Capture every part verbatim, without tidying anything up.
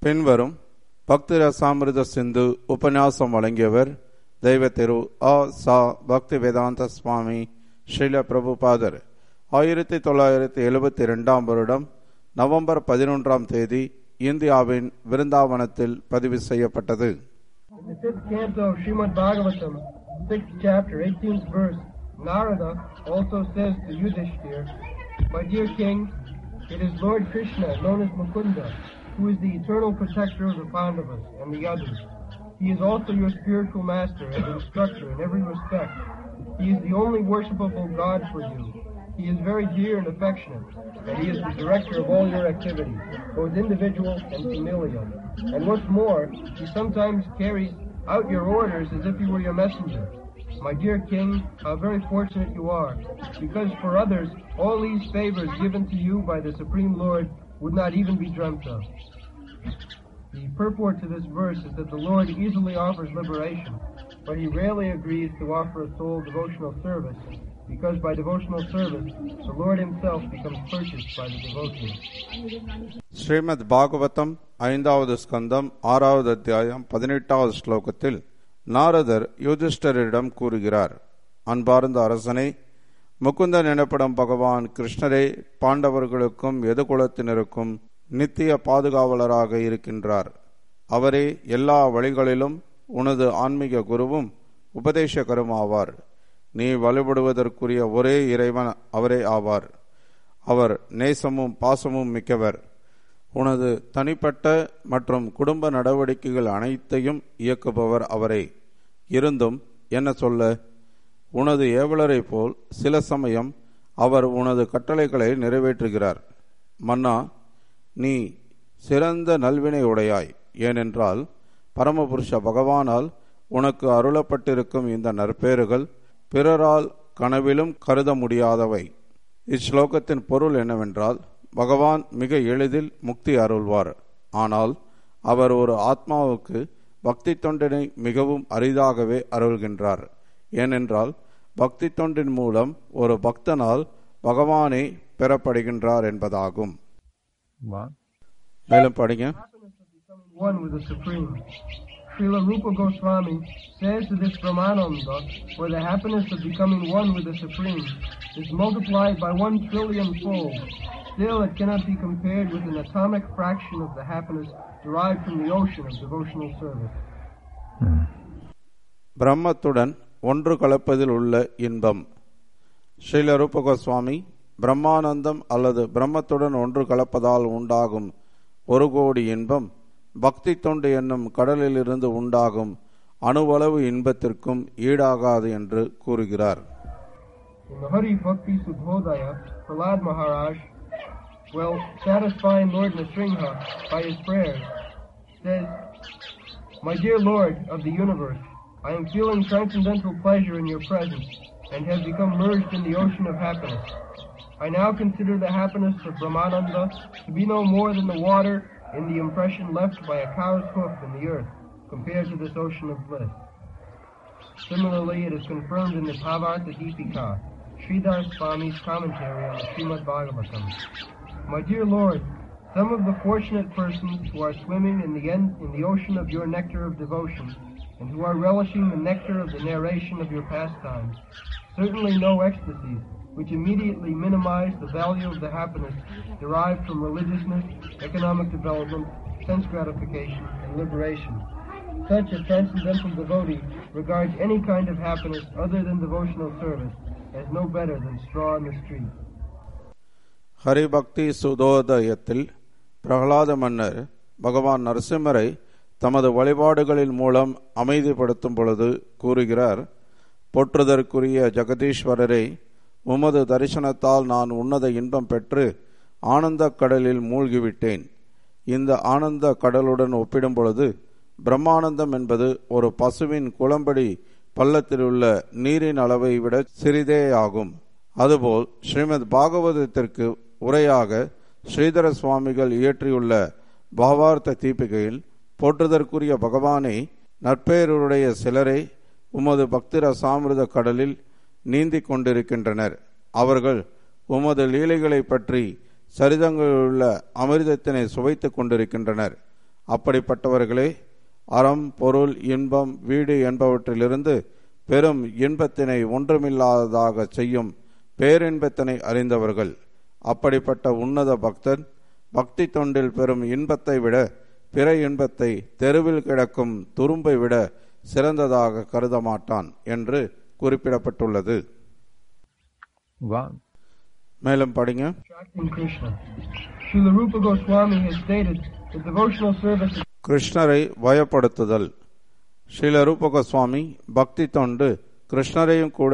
பின்வரும் பக்தி ரசாமிருத சிந்து உபன்யாசம் வழங்கியவர் தெய்வ திரு ஆ சா பக்தி வேதாந்த சுவாமி ஸ்ரீல பிரபுபாதர். ஆயிரத்தி தொள்ளாயிரத்தி எழுபத்தி இரண்டாம் வருடம் நவம்பர் பதினொன்றாம் தேதி இந்தியாவின் விருந்தாவனத்தில் பதிவு செய்யப்பட்டது. Narada also says to Yudhishthir, "My dear king, it is Lord Krishna, known as Mukunda, who is the eternal protector of the Pandavas and the others. He is also your spiritual master and instructor in every respect. He is the only worshipable God for you. He is very dear and affectionate, and he is the director of all your activities, both individual and familial. And what's more, he sometimes carries out your orders as if he were your messenger. My dear king, how very fortunate you are, because for others all these favors given to you by the Supreme Lord would not even be dreamt of." The purport to this verse is that the Lord easily offers liberation, but he rarely agrees to offer a soul devotional service, because by devotional service the Lord himself becomes purchased by the devotee. Srimad Bhagavatam ஐந்தாவது ஸ்கந்தம் ஆறாவது அத்தியாயம் பதினெட்டாவது ஸ்லோகத்தில் நாரதர் யுதிஷ்டரிடம் கூறுகிறார், அன்பார்ந்த அரசனே, முகுந்தன் எனப்படும் பகவான் கிருஷ்ணரே பாண்டவர்களுக்கும் எதுகுலத்தினருக்கும் நித்திய பாதுகாவலராக இருக்கின்றார். அவரே எல்லா வழிகளிலும் உனது ஆன்மீக குருவும் உபதேசகரும் ஆவார். நீ வழிபடுவதற்குரிய ஒரே இறைவன் அவரே ஆவார். அவர் நேசமும் பாசமும் மிக்கவர். உனது தனிப்பட்ட மற்றும் குடும்ப நடவடிக்கைகள் அனைத்தையும் இயக்குபவர் அவரே. இருந்தும் என்ன சொல்ல, உனது ஏவலரை போல் சில சமயம் அவர் உனது கட்டளைகளை நிறைவேற்றுகிறார். மன்னா, நீ சிறந்த நல்வினை உடையாய். ஏனென்றால் பரமபுருஷ பகவானால் உனக்கு அருளப்பட்டிருக்கும் இந்த நற்பேறுகள் பிறரால் கனவிலும் கருத முடியாதவை. இஸ்லோகத்தின் பொருள் என்னவென்றால், பகவான் மிக எளிதில் முக்தி அருள்வார். ஆனால் அவர் ஒரு ஆத்மாவுக்கு பக்தி தொண்டினை மிகவும் அரிதாகவே அருள்கின்றார். ஏனென்றால் பக்தி தொண்டின் மூலம் ஒரு பக்தனால் பகவானை பெறப்படுகின்றார் என்பதாகும். மேலும் படிங்க. Srila Rupa Goswami says to this Brahmananda, where the happiness of becoming one with the Supreme is multiplied by one trillion fold, still it cannot be compared with an atomic fraction of the happiness derived from the ocean of devotional service. பிரம்மத்துடன் ஒன்று கலப்பதில் உள்ள இன்பம். ஸ்ரீல ரூப கோஸ்வாமி, பிரம்மானந்தம் அல்லது பிரம்மத்துடன் ஒன்று கலப்பதால் உண்டாகும் ஒரு கோடி இன்பம் பக்தி தொண்டு என்னும் கடலில் இருந்து உண்டாகும் அணுவளவு இன்பத்திற்கும் ஈடாகாது என்று கூறுகிறார். In the Hari Bhakti Sudhodaya, Prahlad Maharaj, well, satisfying Lord Nrsimha by his prayers, says, "My dear Lord of the universe, I am feeling transcendental pleasure in your presence and have become merged in the ocean of happiness. I now consider the happiness of Brahmananda to be no more than the water in the impression left by a cow's hoof in the earth compared to this ocean of bliss." Similarly, it is confirmed in the Bhavartha Deepika, Sridhar Swami's commentary on the Srimad Bhagavatam. "My dear Lord, some of the fortunate persons who are swimming in the end, in the ocean of your nectar of devotion, and who are relishing the nectar of the narration of your pastimes, certainly know ecstasies which immediately minimize the value of the happiness derived from religiousness, economic development, sense gratification, and liberation. Such a transcendental devotee regards any kind of happiness other than devotional service as no better than straw in the street." Haribhakti சுதோதயத்தில் Prahlada மன்னர் பகவான் நரசிம்மரை தமது வழிபாடுகளின் மூலம் அமைதிப்படுத்தும் பொழுது கூறுகிறார், போற்றுதற்குரிய ஜெகதீஸ்வரரை, உமது தரிசனத்தால் நான் உன்னத இன்பம் பெற்று ஆனந்த கடலில் மூழ்கிவிட்டேன். இந்த ஆனந்த கடலுடன் ஒப்பிடும் பொழுது பிரம்மானந்தம் என்பது ஒரு பசுவின் குளம்படி பள்ளத்தில் உள்ள நீரின் அளவை விட சிறிதே ஆகும். அதுபோல் ஸ்ரீமத் பாகவதத்திற்கு உரையாக ஸ்ரீதர சுவாமிகள் இயற்றியுள்ள பாவார்த்த தீபிகையில் போற்றுதற்குரிய பகவானை, நற்பெயருடைய சிலரை உமது பக்தி ரசாமிருத கடலில் நீந்தி கொண்டிருக்கின்றனர். அவர்கள் உமது லீலைகளை பற்றி சரிதங்களில் உள்ள அமிர்தத்தினை சுவைத்துக் கொண்டிருக்கின்றனர். அப்படிப்பட்டவர்களே அறம், பொருள், இன்பம், வீடு என்பவற்றிலிருந்து பெரும் இன்பத்தினை ஒன்றுமில்லாததாக செய்யும் பேரின்பத்தினை அறிந்தவர்கள். அப்படிப்பட்ட உன்னத பக்தன் பக்தி தொண்டில் பெறும் இன்பத்தை விட பிற இன்பத்தை தெருவில் கிடக்கும் துரும்பை விட சிறந்ததாக கருத மாட்டான் என்று குறிப்பிடப்பட்டுள்ளது. மேலும் படிங்க. கிருஷ்ணரை வயப்படுத்துதல். ஸ்ரீல ரூப கோஸ்வாமி பக்தி தொண்டு கிருஷ்ணரையும் கூட.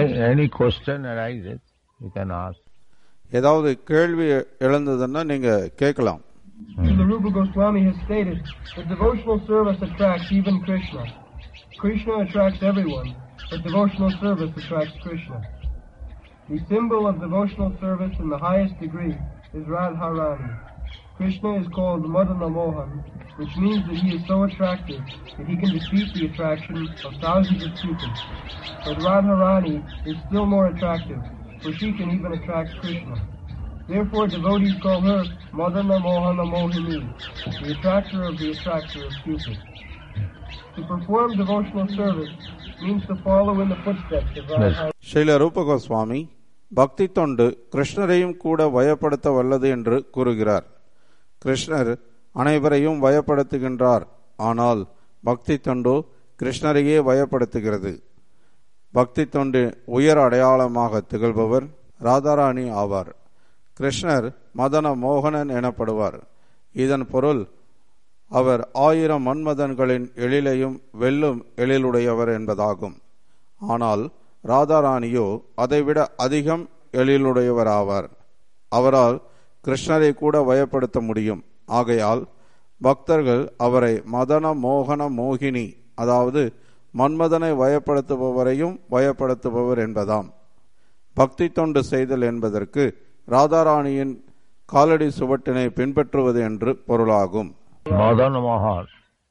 ஏதாவது கேள்வி எழுந்ததுன்னா நீங்க கேட்கலாம். Srila Rupa Goswami has stated that devotional service attracts even Krishna. Krishna attracts everyone, but devotional service attracts Krishna. The symbol of devotional service in the highest degree is Radharani. Krishna is called Madana Mohan, which means that he is so attractive that he can defeat the attraction of thousands of people. But Radharani is still more attractive, for she can even attract Krishna. Therefore, devotees call her Madana Mohana Mohini, the attractor of the attractor of Cupid. To perform devotional service means to follow in the footsteps of Radharani. Srila ரூப கோஸ்வாமி பக்தி தொண்டு கிருஷ்ணரையும் கூட வயப்படுத்த வல்லது என்று கூறுகிறார். கிருஷ்ணர் அனைவரையும் வயப்படுத்துகின்றார், ஆனால் பக்தி தொண்டோ கிருஷ்ணரையே வயப்படுத்துகிறது. பக்தி தொண்டு உயர் அடையாளமாக திகழ்பவர் ராதாராணி ஆவார். கிருஷ்ணர் மதன மோகனன் எனப்படுவார். இதன் பொருள் அவர் ஆயிரம் மன்மதன்களின் எழிலையும் வெல்லும் எழிலுடையவர் என்பதாகும். ஆனால் ராதாராணியோ அதைவிட அதிகம் எழிலுடையவர் ஆவார். அவரால் கிருஷ்ணரை கூட வயப்படுத்த முடியும். ஆகையால் பக்தர்கள் அவரை மதன மோகன மோகினி, அதாவது மன்மதனை வயப்படுத்துபவரையும் வயப்படுத்துபவர் என்பதாம். பக்தி தொண்டு செய்தல் என்பதற்கு ராதாராணியின் காலடி சுவட்டினை பின்பற்றுவது என்று பொருளாகும். மதன் மோகன்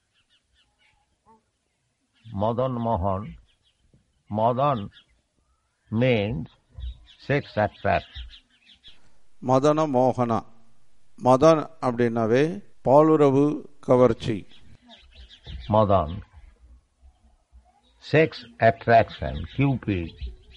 மதன் மோகன் மதன் மீன்ஸ் செக்ஸ் அட்ராக்ட். மதன மோகனா, மதன் அப்படின்னாவே பாலுறவு கவர்ச்சி. Madan sex attraction, Cupid.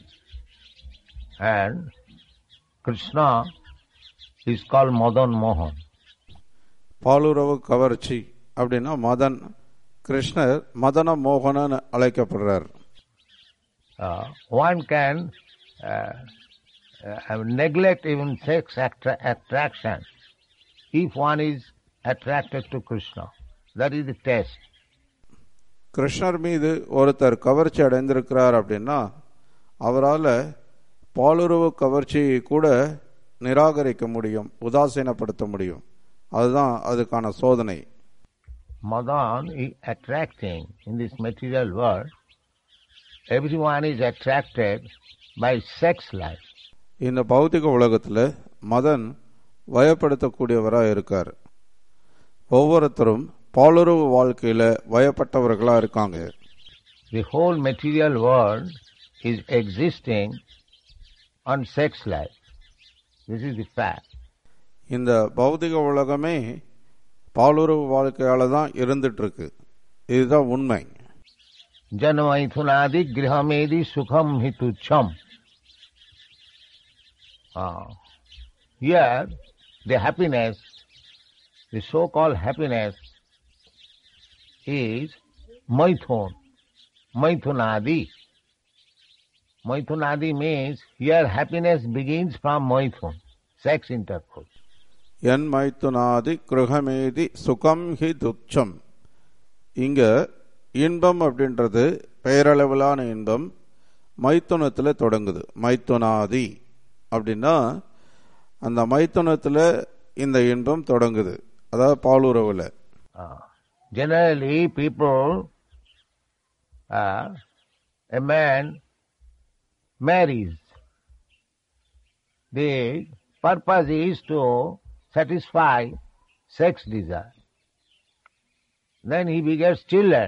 And Krishna is called Madan Mohan. பாலுறவு கவர்ச்சி அப்படின்னா மதன். கிருஷ்ணர் மதன மோகனன் அழைக்கப்படுறார். Uh, one can uh, uh, neglect even sex attra- attraction if one is attracted to Krishna. That is the test. கிருஷ்ணர் மீது ஒருத்தர் கவர்ச்சி அடைந்திருக்கிறார் அப்படின்னா அவரால் பாலுறவு கவர்ச்சியை கூட நிராகரிக்க முடியும், உதாசீனப்படுத்த முடியும். அதுதான் அதுக்கான சோதனை. Madan is attracting in this material world. Everyone is attracted by sex life. இந்த பௌதிக உலகத்தில் மதன் வயப்படுத்தக்கூடியவராக இருக்கார். ஒவ்வொருத்தரும் பாலுறவு வாழ்க்கையில வயப்பட்டவர்களா இருக்காங்க. The whole material world is existing on sex life. This is the fact. இந்த பௌதிக உலகமே பாலுறவு வாழ்க்கையால தான் இருந்துட்டு இருக்கு. இதுதான் உண்மை. ஜனமைதுனாதி கிரகமேதி சுகம் ஹி துச்சம். Here the happiness, the so-called happiness is maithun, maithunadi. Maithunadi means here happiness begins from maithun, sex intercourse. என் மைத்துனாதி கிருகமேதி சுகம் ஹி துச்சம். இங்க இன்பம் அப்படின்றது பெயரளவிலான இன்பம் மைத்துனத்தில் தொடங்குது. மைத்துனாதி அப்படின்னா அந்த மைத்துனத்தில் இந்த இன்பம் தொடங்குது, அதாவது பாலுறவுல. Generally people, uh, a man marries. The purpose is to satisfy sex desire. Then he begets children.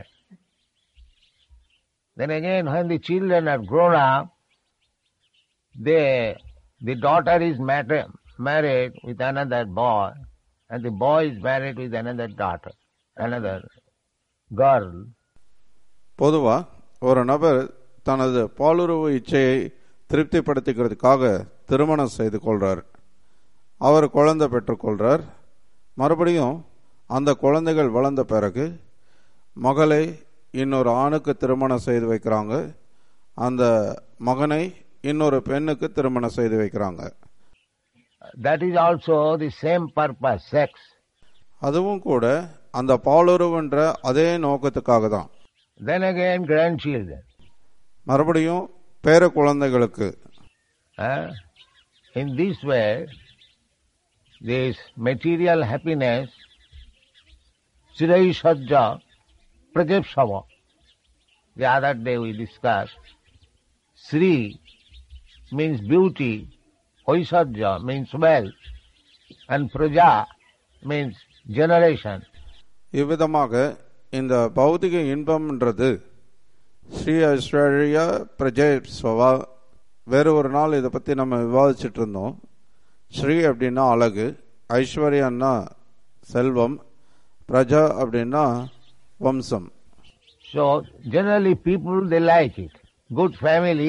Then again when the children are grown up, they, the daughter is married, married with another boy and the boy is married with another daughter. another girl. பொதுவா ஒரு நபர் தனது பாலுறவு இச்சையை திருப்திப்படுத்திக்கிறதுக்காக திருமணம் செய்து கொள்றார். அவர் குழந்தை பெற்றுக்கொள்றார். மறுபடியும் அந்த குழந்தைகள் வளர்ந்த பிறகு மகளை இன்னொரு ஆணுக்கு திருமணம் செய்து வைக்கிறாங்க. அந்த மகனை இன்னொரு பெண்ணுக்கு திருமணம் செய்து வைக்கிறாங்க. That is also the same purpose, sex. அதுவும் கூட அந்த பாலுறவுன்ற அதே நோக்கத்துக்காக தான். Then again grandchildren. மறுபடியும் பேர குழந்தைகளுக்கு. Uh, in this way, this material happiness, Sirai Sajja, Prajapsava. The other day we discussed, Sri means beauty, Vaisajja means wealth, and Praja means generation. இவ்விதமாக இந்த பௌதிக இன்பம்ன்றது ஸ்ரீ ஐஸ்வர்யா பிரஜேஸ்வா. வேறு ஒரு நாள் இதை பற்றி நம்ம விவாதிச்சுட்டு இருந்தோம். ஸ்ரீ அப்படின்னா அழகு, ஐஸ்வர்யான்னா செல்வம், பிரஜா அப்படின்னா வம்சம். So generally people they like it. Good family,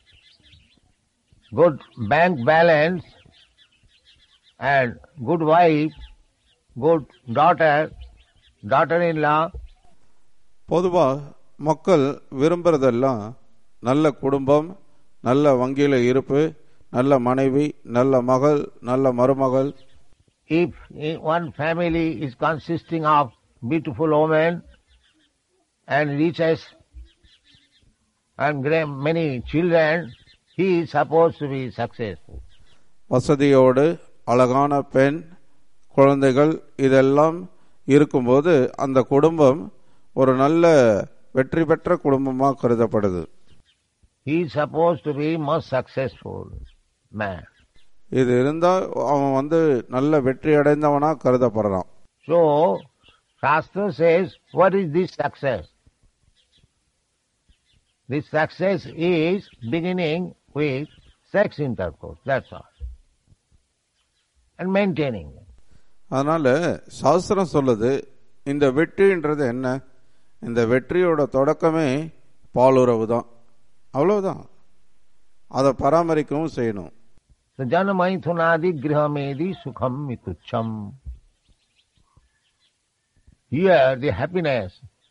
good bank balance, and good wife, good daughter, daughter-in-law. பொதுவா மக்கள் விரும்புறதெல்லாம் நல்ல குடும்பம், நல்ல வங்கியில இருப்பு, நல்ல மனைவி, நல்ல மகள், நல்ல மருமகள். If one family is consisting of beautiful women and riches and many children, he is supposed to be successful. வசதியோடு அழகான பெண், குழந்தைகள் இதெல்லாம் இருக்கும்போது அந்த குடும்பம் ஒரு நல்ல வெற்றி பெற்ற குடும்பமா கருதப்படுது. He is supposed to be most successful man. இது இருந்தா அவன் வந்து நல்ல வெற்றி அடைந்தவனா கருதப்படுறான். So Shastra says, what is this success? This success is beginning with sex intercourse, that's all. And maintaining it. அதனால சாஸ்திரம் சொல்லுது, இந்த வெற்றின்றது என்ன? இந்த வெற்றியோட தொடக்கமே பாலுறவு தான். அவ்வளவுதான். அதை பராமரிக்கவும் செய்யணும். Janamaithunadi grihamedi sukham mitucham. Here the happiness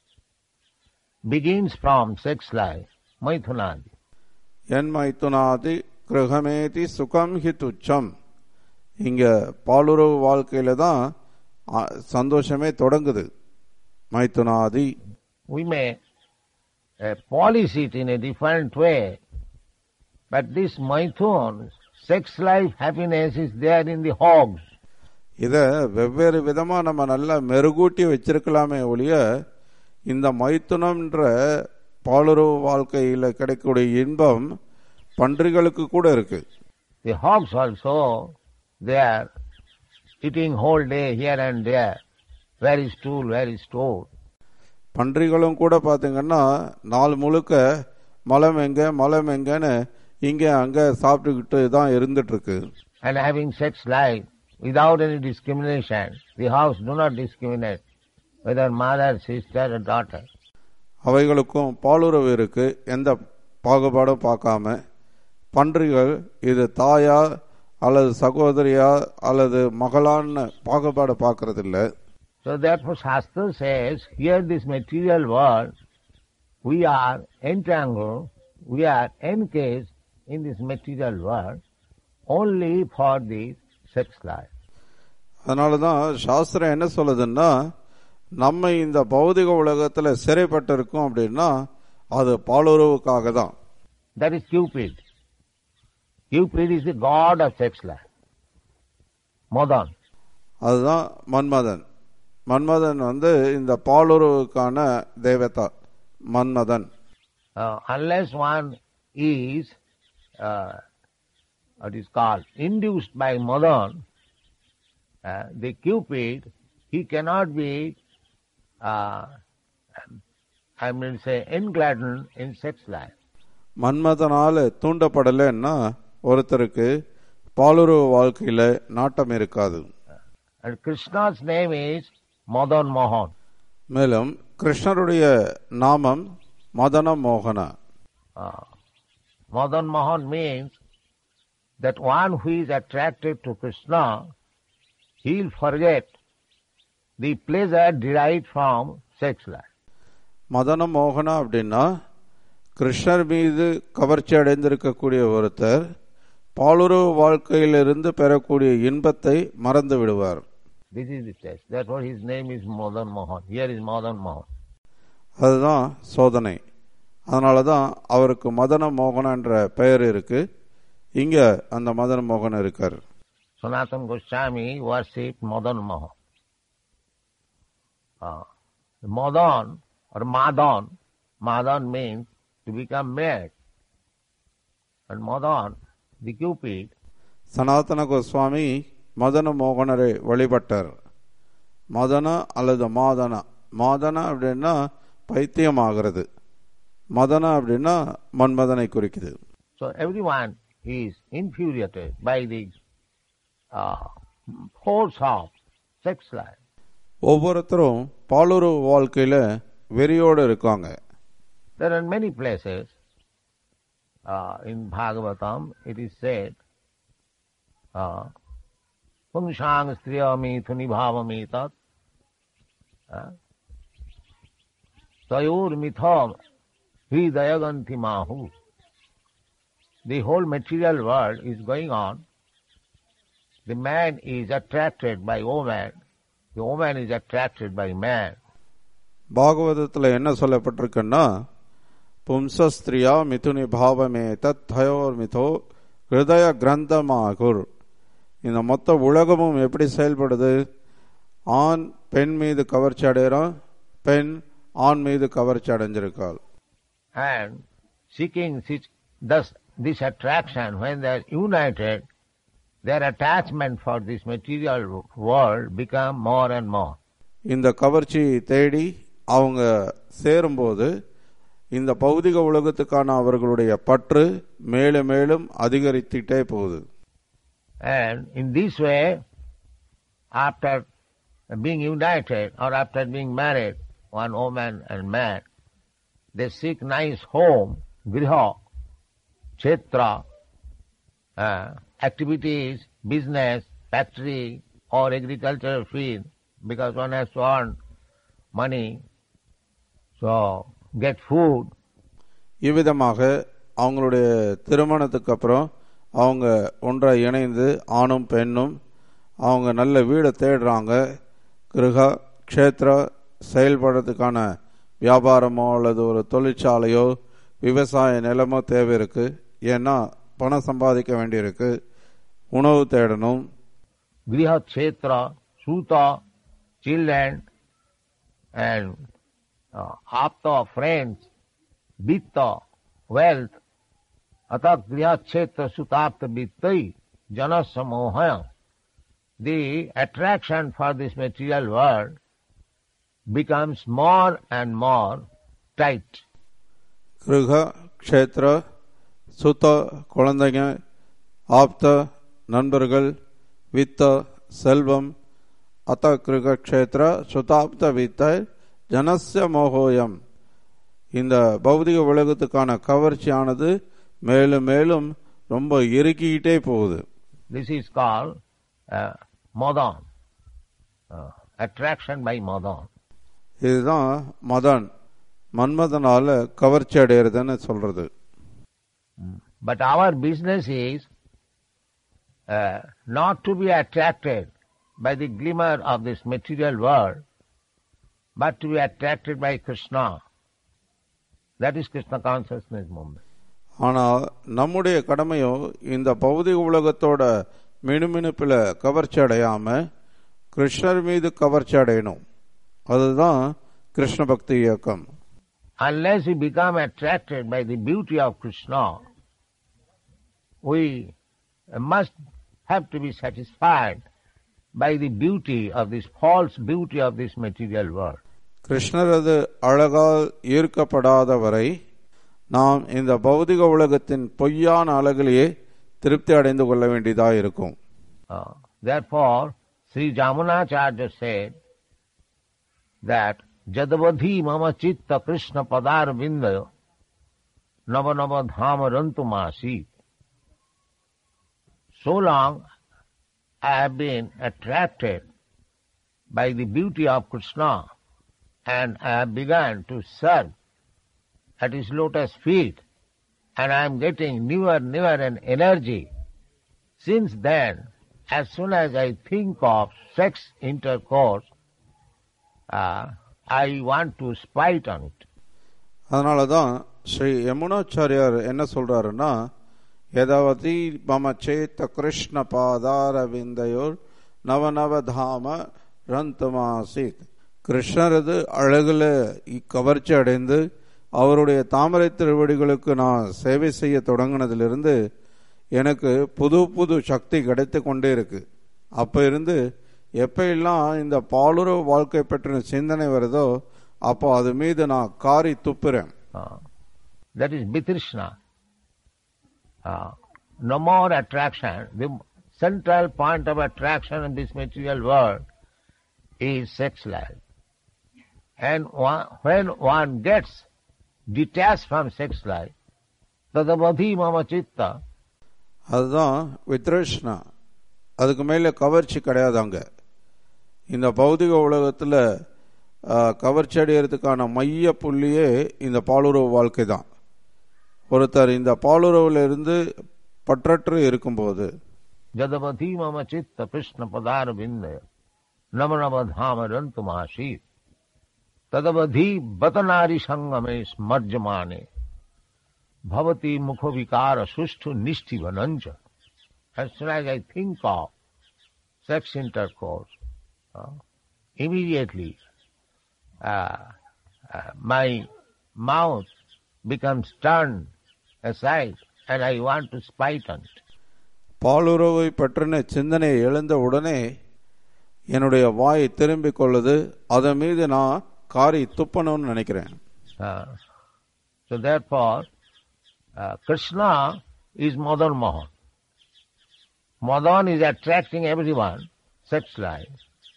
begins from sex life, maithunadi. என் மைத்துனாதி கிரகமேதி சுகம் ஹி துச்சம். இங்க பாலுறவு வாழ்க்கையில தான் சந்தோஷமே தொடங்குது. மைத்துனாதி. We may uh, polish it in a different way, but this maithun, sex life happiness is there in the hogs. இத வெவ்வேறு விதமா நம்ம நல்லா மெருகூட்டி வச்சிருக்கலாமே ஒழிய இந்த மைத்துனம்ன்ற பாலுறவு வாழ்க்கையில கிடைக்கக்கூடிய இன்பம் பன்றிகளுக்கு கூட இருக்கு. The hogs also, they are eating whole day here and there. Where is stool, where is stool? பன்றிகளும் கூட பாத்தீங்கன்னா நாள் முழுக்க மலம் எங்க மலம் எங்கன்னு இங்க அங்க சாப்பிட்டுக்கிட்டு தான் இருந்துட்டு இருக்கு. And having sex life without any discrimination. The hogs do not discriminate whether mother, sister or daughter. அவைகளுக்கும் பாலுறவு இருக்கு, எந்த பாகுபாடும் பார்க்காம. பன்றிகள் இது தாயா அல்லது சகோதரியா அல்லது மகளான்னு பாகுபாடு பார்க்கறது இல்லை. So therefore Shastra says, here this material world, we are entangled, we are encased in this material world only for the sex life. அதனாலதான் சாஸ்திரம் என்ன சொல்லுதுன்னா, நம்ம இந்த பௌதிக உலகத்துல சிறைப்பட்டு இருக்கோம் அப்படின்னா அது பாலுறவுக்காக தான். That is Cupid. Cupid is the god of sex life. Madan. அதுதான் மன்மதன். மன்மதன் வந்து இந்த பாலுறவுக்கான தேவதா Manmadhan. Uh, unless one is uh, what is called induced by Madan, uh, the Cupid, he cannot be uh, I mean say engladden in sex life. மன்மதனால தூண்டப்படலைன்னா ஒருத்தருக்கு பாலுறவு வாழ்க்கையில நாட்டம் இருக்காது. And Krishna's name is Madan Mohan. மேலும் கிருஷ்ணருடைய நாமம் மதன மோகன. Uh, Madan Mohan means that one who is attracted to Krishna, he will forget the pleasure derived from sex life. மதன மோகனா அப்படின்னா கிருஷ்ணர் மீது கவர்ச்சி அடைந்திருக்கக்கூடிய ஒருத்தர் பாலுறவு வாழ்க்கையிலிருந்து பெறக்கூடிய இன்பத்தை மறந்து விடுவார். This is the test. That's what his name is Madan Mohan. Here is Madan Mohan. அதுதான் சோதனை. அதனால தான் அவருக்கு மதன மோகன என்ற பெயர் இருக்கு. இங்க அந்த மதன மோகன் இருக்கார். Sanatana Goswami worshipped Madan Mohan. Uh, Madan or Madan, Madan means to become mad. And Madan, the Cupid, சனாதன கோஸ்வாமி மதன மோகனரை வழிபட்டார். மதன அல்லது மாதன. மாதன அப்படின்னா பைத்தியமாகிறது, மதன அப்படின்னா மன்மதனை குறிக்குது. So everyone is infuriated by the uh, force of sex life. ஒவ்வொருத்தரும் பாலுறவு வாழ்க்கையில வெறியோடு இருக்காங்க. There are many places uh, in Bhagavatam it is said Pungsang striyami thuni bhavami tat Sayur mitham hridayaganti mahu. The whole material world is going on. The man is attracted by woman. The woman is attracted by man. பாகவதத்தில் என்ன சொல்லப்பட்டிருக்குன்னா பும்சஸ்திரியா மிதுனி பாவமே தத் தயோர் மிதோ ஹிருதய கிரந்தமாகுர். இந்த மொத்த உலகமும் எப்படி செயல்படுது? ஆண் பெண் மீது கவர்ச்சி அடைகிறான், பெண் ஆண் மீது கவர்ச்சி அடைஞ்சிருக்காள். And seeking thus this attraction, when they are united, their attachment for this material world become more and more. இந்த கவர்ச்சி தேடி அவங்க சேரும்போது இந்த பௌதிக உலகத்துக்கான அவர்களுடைய பற்று மேலும் மேலும் அதிகரித்துட்டே போகுது. And in this way, after being united or after being married, one woman and man, they seek nice home, griha, kshetra, uh, activities, business, factory or agricultural field, because one has to earn money, so get food. இவ்விதமாக அவங்களுடைய திருமணத்துக்கு அப்புறம் அவங்க ஒன்றை இணைந்து ஆணும் பெண்ணும் அவங்க நல்ல வீடை தேடுறாங்க. கிரக க்ஷேத்திர செயல்படுறதுக்கான வியாபாரமோ அல்லது ஒரு தொழிற்சாலையோ விவசாய நிலமோ தேவை இருக்கு. ஏன்னா பணம் சம்பாதிக்க வேண்டியிருக்கு, உணவு தேடணும். Griha, kshetra, suta, children and uh, apta, friends, vitta, wealth, atak griha, kshetra, sutapta, vittai, janasya mohaya. The attraction for this material world becomes more and more tight. கிரக க்ஷேத்திர சுத்த குழந்தைங்க, ஆப்த நண்பர்கள், வித்த செல்வம், அத்த கிரக க்ஷேத்திர சுதாப்த வித்த ஜனஸ்ய மோகோயம். இந்த பௌதிக உலகத்துக்கான கவர்ச்சியானது மேலும் மேலும் ரொம்ப இறுக்கிக்கிட்டே போகுது. This is called uh, Madan, uh, attraction by Madan. இதுதான் மதன், மன்மதனால கவர்ச்சி அடைகிறதுன்னு சொல்றது. But our business is uh, not to be attracted by the glimmer of this material world, but to be attracted by Krishna. That is Krishna consciousness movement. ஆனால் நம்முடைய கடமையோ இந்த பௌதிக உலகத்தோட மினுமினுப்பில் கவர்ச்சி அடையாம கிருஷ்ணர் மீது கவர்ச்சி அடையணும். அதுதான் கிருஷ்ண பக்தி இயக்கம். Unless we become attracted by the beauty of Krishna, we must have to be satisfied by the beauty of this false beauty of this material world. கிருஷ்ணரது அழகால் ஈர்க்கப்படாத வரை நாம் இந்த பௌதிக உலகத்தின் பொய்யான அழகிலேயே திருப்தி அடைந்து கொள்ள வேண்டியதா இருக்கும். Uh, therefore, Sri Jamunacharya said that Jadavadhi mama chitta Krishna padar vindayo nava nava dhama rantumasi. So long I have been attracted by the beauty of Krishna, and I have begun to serve at his lotus feet, and I am getting newer, newer an energy. Since then, as soon as I think of sex intercourse, uh, I want to spite on it. அதனால தான் ஸ்ரீ யமுனாச்சாரியார் என்ன சொல்றாருன்னா, யதாவதி மம சேத்த கிருஷ்ண பாதார விந்தையோர் நவநவ தாம ரந்தமாசித். கிருஷ்ணரது அழகுல கவர்ச்சி அடைந்து அவருடைய தாமரை திருவடிகளுக்கு நான் சேவை செய்ய தொடங்கினதிலிருந்து எனக்கு புது புது சக்தி கிடைத்து கொண்டே இருக்கு. அப்ப இருந்து எப்ப எல்லாம் இந்த பாலுறவு வாழ்க்கை பற்றின சிந்தனை வருதோ அப்போ அது மீது நான் காரி துப்புறேன். That is Bitrishna. Uh, no more attraction. The central point of attraction in this material world is sex life. And one, when one gets detached from sex life, tadavadhi mama chitta. அதுதான் வித்ருஷ்ணா. அதுக்கு மேல கவர்ச்சி கிடையாதாங்க. இந்த பௌதிக உலகத்துல கவர்ச்சி அடைகிறதுக்கான மைய புள்ளியே இந்த பாலுறவு வாழ்க்கை தான். ஒருத்தர் இந்த பாலுறவுல இருந்து பற்றற்று இருக்கும்போது ஜதவதி மம சித்த கிருஷ்ண பதார விந்தய நம நம தாமரந்துமாசி ததவதி பதனாரி சங்கமே ஸ்மர்ஜமானே bhavati mukha vikara sustu nishti vananja. As soon as I think of sex intercourse, uh, immediately uh, uh, my mouth becomes turned aside and I want to spite on it. பாலுறவை பற்றின சிந்தனையை எழுந்த உடனே என்னுடைய வாய் திரும்பிக் கொள்ளுது. அதன் மீது நான் காரி துப்பணும்னு நினைக்கிறேன். So therefore, Uh, Krishna is Madan Mohan. Madan is attracting everyone, sex life.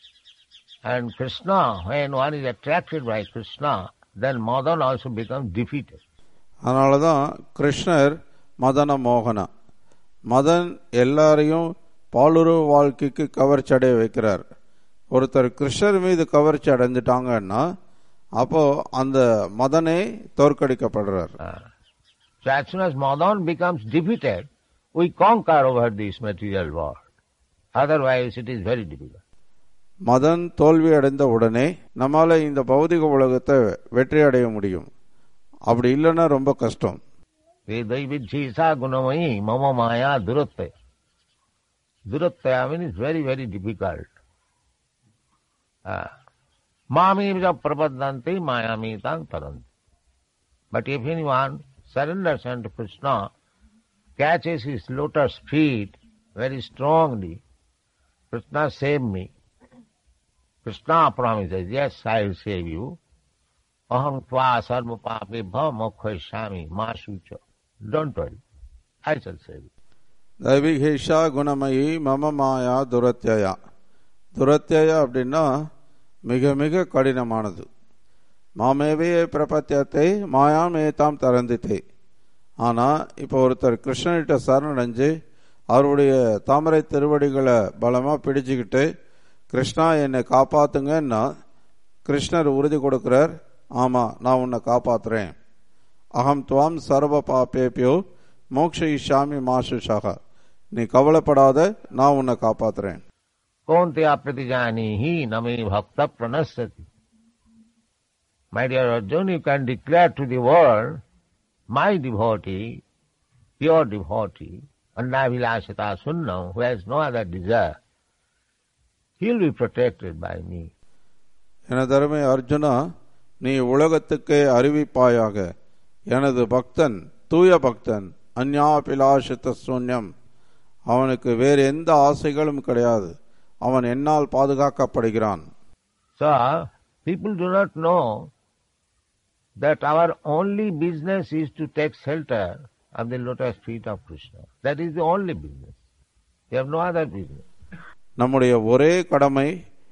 And Krishna, when one is attracted by Krishna, then Madan also becomes defeated. அதனாலதான் கிருஷ்ணர் மதன மோகனா. மதன் எல்லாரையும் பாலுறவு வாழ்க்கைக்கு கவர்ச்சி அடைய வைக்கிறார். ஒருத்தர் கிருஷ்ணர் மீது கவர்ச்சி அடைஞ்சிட்டாங்கன்னா அப்போ அந்த மதனே தோற்கடிக்கப்படுறார். So as soon as Madan becomes defeated, we conquer over this material world. Otherwise it is very difficult. Madan தோல்வி அடைந்த உடனே நம்மால இந்த பௌதிக உலகத்தை வெற்றி அடைய முடியும். அப்படி இல்லைன்னா ரொம்ப கஷ்டம். Vedaividjisa gunamayi mama maya durattaya. Durattaya means very, very difficult. Mami vija prapadanti mayamitan taranti. But if anyone surrenders unto Krishna, catches his lotus feet very strongly, Krishna save me. Krishna promises, yes, I will save you. Aham tva sarva papebha mokshaami ma shucha. Don't worry, I shall save you. தைவிகேஷா குணமயி மம மாயா துரத்யயா. துரத்யயா அப்படின்னா மிக மிக கடினமானது. மாமேவே பிரபத்தியத்தை மாயாமேதாம் தரந்தித்தே. ஆனா இப்போ ஒருத்தர் கிருஷ்ணனிட்ட சரணடைஞ்சு அவருடைய தாமரை திருவடிகளை பலமா பிடிச்சுக்கிட்டு கிருஷ்ணா என்னை காப்பாத்துங்கன்னா கிருஷ்ணர் உறுதி கொடுக்கிறார், ஆமா நான் உன்னை காப்பாத்துறேன். அகம் துவாம் சர்வ பாப்பேபியோ மோக்ஷயிஷாமி மாசுஷாக. நீ கவலைப்படாத, நான் உன்னை காப்பாத்துறேன். Kaunteya pratijanihi name bhakta pranasati. My dear Arjuna, you can declare to the world, my devotee, pure devotee, Annavilashita Sunnam, who has no other desire, he will be protected by me. எனதருமை அர்ஜுனா, நீ உலகத்துக்கே அறிவிப்பாயாக, எனது பக்தன் தூய பக்தன் அந்யாபிலாஷித சூன்யம், அவனுக்கு வேறு எந்த ஆசைகளும் கிடையாது, அவன் என்னால் பாதுகாக்கப்படுகிறான். So people do not know that our only business is to take shelter of the lotus feet of Krishna. That is the only business. We have no other business. நம்முடைய ஒரே கடமை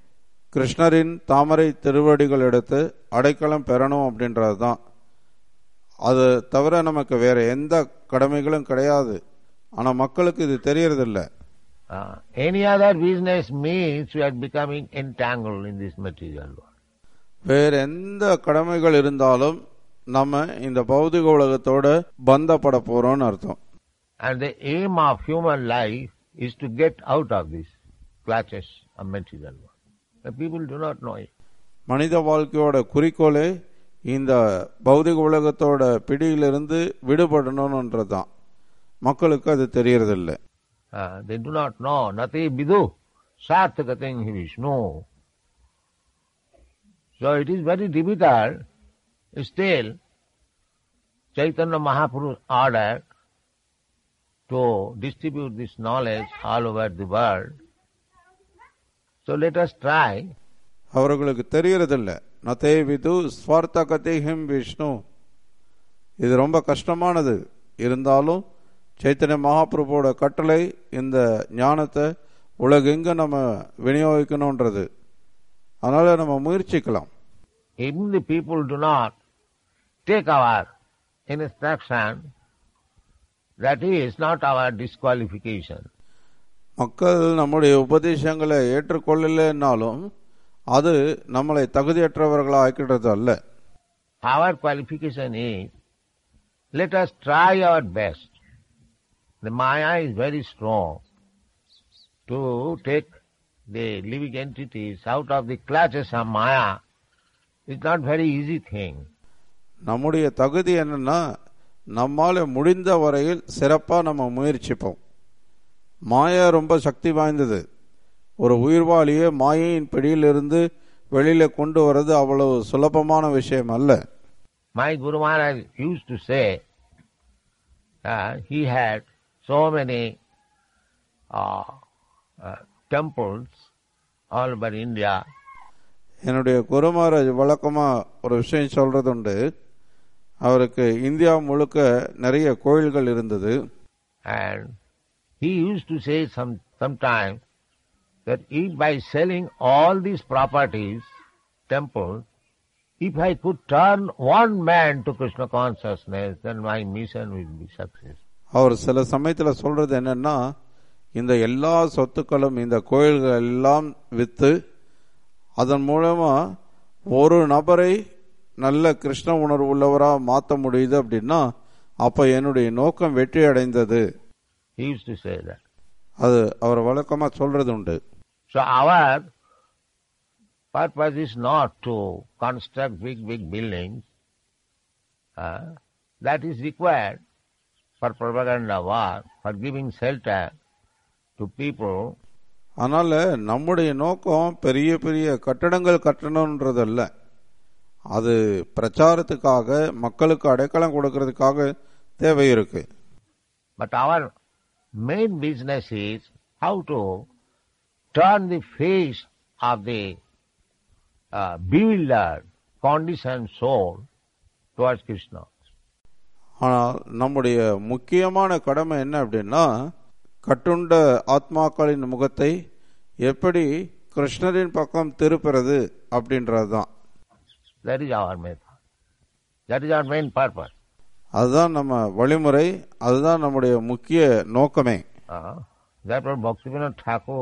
கிருஷ்ணரின் தாமரை திருவடிகள் எடுத்து அடைக்கலம் பெறணும் அப்படின்றது தான். அது தவிர நமக்கு வேற எந்த கடமைகளும் கிடையாது. ஆனா மக்களுக்கு இது தெரியறதில்லை. Uh, any other business means we are becoming entangled in this material world. வேற எந்த கடமைகள் இருந்தாலும் நம்ம இந்த பௌதிக உலகத்தோட பந்தப்பட போறோம்னு அர்த்தம். And the aim of human life is to get out of this clutches of material world. The people do not know it. மனித வாழ்க்கையோட குறிக்கோளே இந்த பௌதிக உலகத்தோட பிடியிலிருந்து விடுபடணும்ன்றதுதான். மக்களுக்கு அது தெரியறதில்லை. Uh, they do not know. Nati vidu sarthakating hi Vishnu. So it is very difficult still Chaitanya Mahaprabhu ordered to distribute this knowledge all over the world. So let us try. அவர்களுக்கு தெரியறதில்லை. நதே விது ஸ்வார்த்தகதிஹிம் விஷ்ணு. இது ரொம்ப கஷ்டமானது. இருந்தாலும் சைத்தன்ய மகாபிரபுவோட கட்டளை இந்த ஞானத்தை உலகெங்க நம்ம விநியோகிக்கணும்ன்றது. அதனால நம்ம முயற்சிக்கலாம். Even the people do not take our instruction, that is not our disqualification. மக்கள் நம்முடைய உபதேசங்களை ஏற்றுக்கொள்ளலைன்னாலும் அது நம்மளை தகுதியற்றவர்களா ஆக்கிடுறது அல்ல. Our qualification is, let us try our best. The Maya is very strong. To take the living entities out of the clutches of Maya is not very easy thing. நம்முடைய தகுதி என்னன்னா, நம்மால முடிந்த வரையில் சிறப்பா நம்ம முயற்சிப்போம். மாயா ரொம்ப சக்தி வாய்ந்தது. ஒரு உயிர்வாளியை மாயையின் பிடியிலிருந்து வெளியில கொண்டு வர்றது அவ்வளவு சுலபமான விஷயம் அல்ல. My Guru Maharaj used to say, uh, he had so many uh, uh, temples all over India. என்னுடைய குரு மகாராஜ் வழக்கமா ஒரு விஷயம் சொல்றது உண்டு. அவருக்கு இந்தியா முழுக்க நிறைய கோயில்கள் இருந்தது. And he used to say some sometimes that if by selling all these properties, temples, if I could turn one man to Krishna consciousness, then my mission will be success. அவர் சில சமயத்துல சொல்றது என்னன்னா, இந்த எல்லா சொத்துக்களும் இந்த கோயில்கள் எல்லாம் வித்து அதன் மூலமா ஒரு நபரை நல்ல கிருஷ்ண உணர்வு உள்ளவரா மாற்ற முடியுது அப்படின்னா அப்ப என்னுடைய நோக்கம் வெற்றி அடைந்தது. He used to say that. அது அவர் வழக்கமா சொல்றது உண்டு. So our purpose is not to construct big, big buildings. Uh, that is required for propaganda work, for giving shelter to people. அதனால நம்முடைய நோக்கம் பெரிய பெரிய கட்டடங்கள் கட்டணும்ன்றதல்ல. அது பிரச்சாரத்துக்காக மக்களுக்கு அடைக்கலம் கொடுக்கறதுக்காக தேவை இருக்கு. But our main business is how to turn the face of the uh, bewildered, conditioned soul towards Krishna. ஆனால் நம்முடைய முக்கியமான கடமை என்ன அப்படின்னா, கட்டுண்ட ஆத்மாக்களின் முகத்தை எப்படி கிருஷ்ணரின் பக்கம் திருப்புறது அப்படின்றது தான். That is our method. That is our main purpose. அதுதான் நம்ம வழிமுறை, அதுதான் நம்முடைய முக்கிய நோக்கமே. Uh, therefore Bhaktivinoda Thakur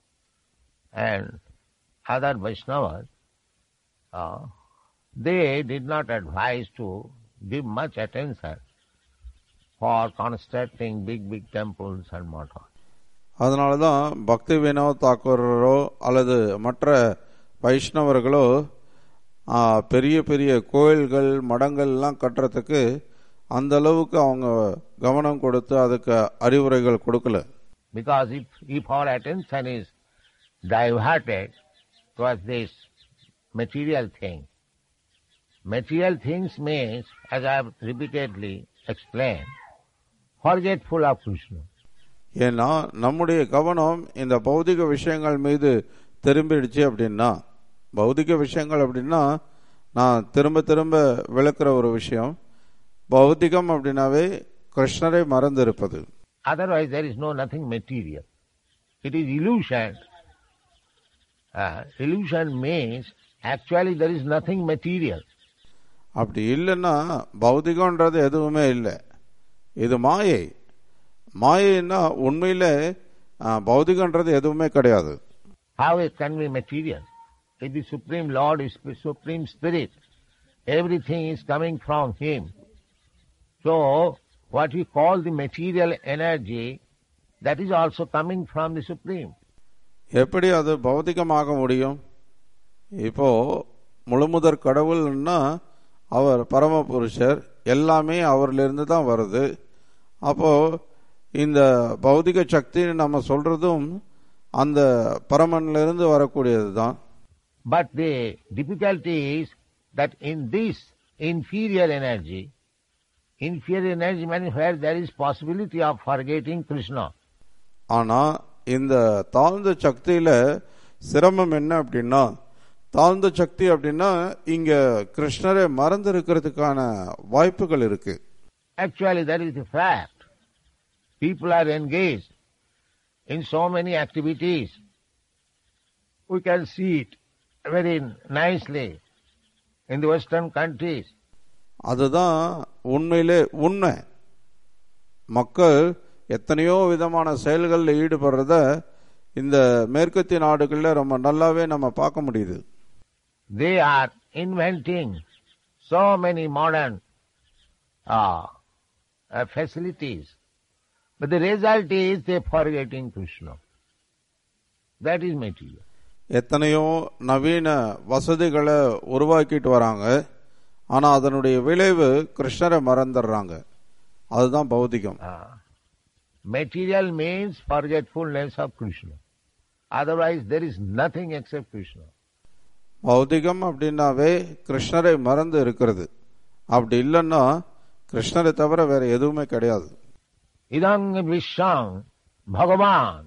and other Vaishnavas, uh, they did not advise to give much attention for constructing big, big temples and mathas. அதனாலதான் பக்தி வினோத் தாக்கூரோ அல்லது மற்ற வைஷ்ணவர்களோ பெரிய பெரிய கோயில்கள் மடங்கள் எல்லாம் கட்டுறதுக்கு அந்த அளவுக்கு அவங்க கவனம் கொடுத்து அதுக்கு அறிவுரைகள் கொடுக்கல. Because if, if our attention is diverted towards this material thing, material things means, as I have repeatedly explained, forgetful of Krishna. ஏன்னா நம்முடைய கவனம் இந்த பௌதிக விஷயங்கள் மீது திரும்பிடுச்சு அப்படின்னா, பௌதிக விஷயங்கள் அப்படின்னா நான் திரும்ப திரும்ப விளக்குற ஒரு விஷயம், பௌதிகம் அப்படின்னாவே கிருஷ்ணரை மறந்து இருப்பது. Otherwise there is no nothing material. It is illusion uh, illusion means actually there is nothing material. அப்படி இல்லைன்னா பௌதிகம்ன்றது எதுவுமே இல்லை, இது மாயை. மாயைன்னா உண்மையில பௌதிகன்றது எதுவுமே கிடையாது. How it can be material? If the Supreme Lord is Supreme Spirit, everything is coming from Him. So, what we call the material energy, that is also coming from the Supreme. எப்படி அது பௌதிகமாக முடியும்? இப்போ முழுமுதற் கடவுள்னா அவர் பரமபுருஷர், எல்லாமே அவரிலிருந்து தான் வருது. அப்போ இந்த பௌதிக சக்தி நம்ம சொல்றதும் அந்த பரமனிலிருந்து வரக்கூடியது தான். But the difficulty is that in this inferior energy, inferior energy means where there is possibility of forgetting Krishna. ஆனா இந்த தாழ்ந்த சக்தியில சிரமம் என்ன அப்படின்னா, தாழ்ந்த சக்தி அப்படின்னா இங்க கிருஷ்ணரை மறந்து இருக்கிறதுக்கான வாய்ப்புகள் இருக்கு. Actually that is the fact. People are engaged in so many activities. We can see it very nicely in the Western countries. அதுதான் உண்மையிலே உண்மை. மக்கள் எத்தனையோ விதமான செயல்களில் ஈடுபடுறத இந்த மேற்கத்திய நாடுகளில் ரொம்ப நல்லாவே நம்ம பார்க்க முடியுது. They are inventing so many modern uh, uh, facilities, but the result is they are forgetting Krishna. That is material. எத்தனையோ நவீன வசதிகளை உருவாக்கிட்டு வராங்க, ஆனா அதனுடைய விளைவு கிருஷ்ணரை மறந்துடுறாங்க. அதுதான் பௌதிகம். Material means forgetfulness of Krishna. Otherwise there is nothing except Krishna. பௌதிகம் அப்படின்னாவே கிருஷ்ணரை மறந்து இருக்கிறது. அப்படி இல்லைன்னா கிருஷ்ணரை தவிர வேற எதுவுமே கிடையாது. Idang vishang Bhagavan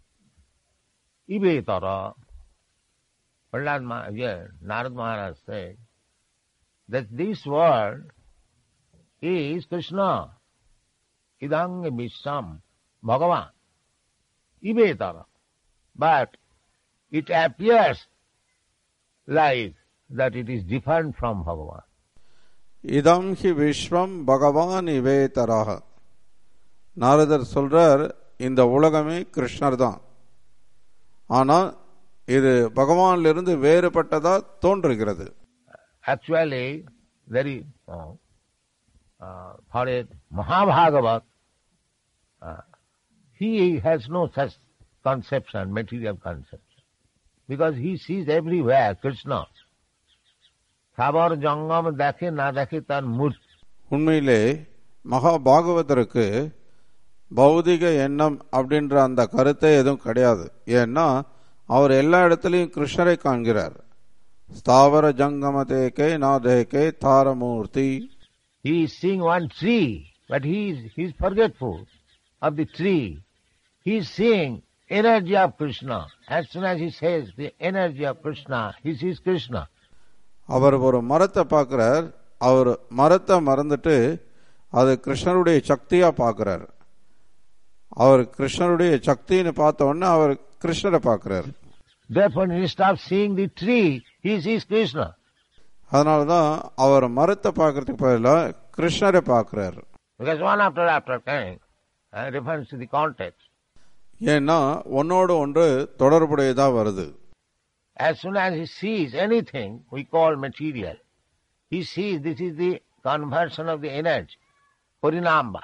Ivetara. Prahlad Maharaj, Narad Maharaj said that this world is Krishna. Idang visham Bhagavan Ivetara. But it appears like that it is different from Bhagavan. இதம் ஹி விஸ்வம் பகவான் இவேதராக. நாரதர் சொல்றார், இந்த உலகமே கிருஷ்ணர் தான், ஆனா இது பகவானிலிருந்து வேறுபட்டதா தோன்றுகிறது. Actually, very uh, uh, for a Mahabhagavat, uh, he has no such conception, material conception, because he sees everywhere Krishna. Sabar jangam dekhe na dekhe tar murt. உண்மையிலே மகாபாகவதருக்கு பௌதிக எண்ணம் அப்படின்ற அந்த கருத்தை எதுவும் கிடையாது. ஏன்னா அவர் எல்லா இடத்துலையும் கிருஷ்ணரை காண்கிறார். ஸ்தாவர ஜங்கம தேகே நா தேகே தாரமூர்த்தி. He is seeing one tree, but he is he is forgetful of the tree. He is seeing energy of Krishna. As soon as he says the energy of Krishna, he sees Krishna. அவர் ஒரு மரத்தை பார்க்கிறார். அவர் மரத்தை மறந்துட்டு அது கிருஷ்ணருடைய சக்தியா பார்க்கிறார். அவர் கிருஷ்ணருடைய சக்தின்னு பார்த்த உடனே அவர் கிருஷ்ணரை பார்க்கிறார். Therefore, instead of seeing the tree, he sees Krishna. அதனாலதான் அவர் மரத்தை பார்க்கறதுக்கு பதிலா கிருஷ்ணரை பார்க்கிறார். Because one after after coming uh, refers to the context. ஏன்னா ஒன்னோடு ஒன்று தொடர்புடையதா வருது. As soon as he sees anything we call material, he sees this is the conversion of the energy, parinamba.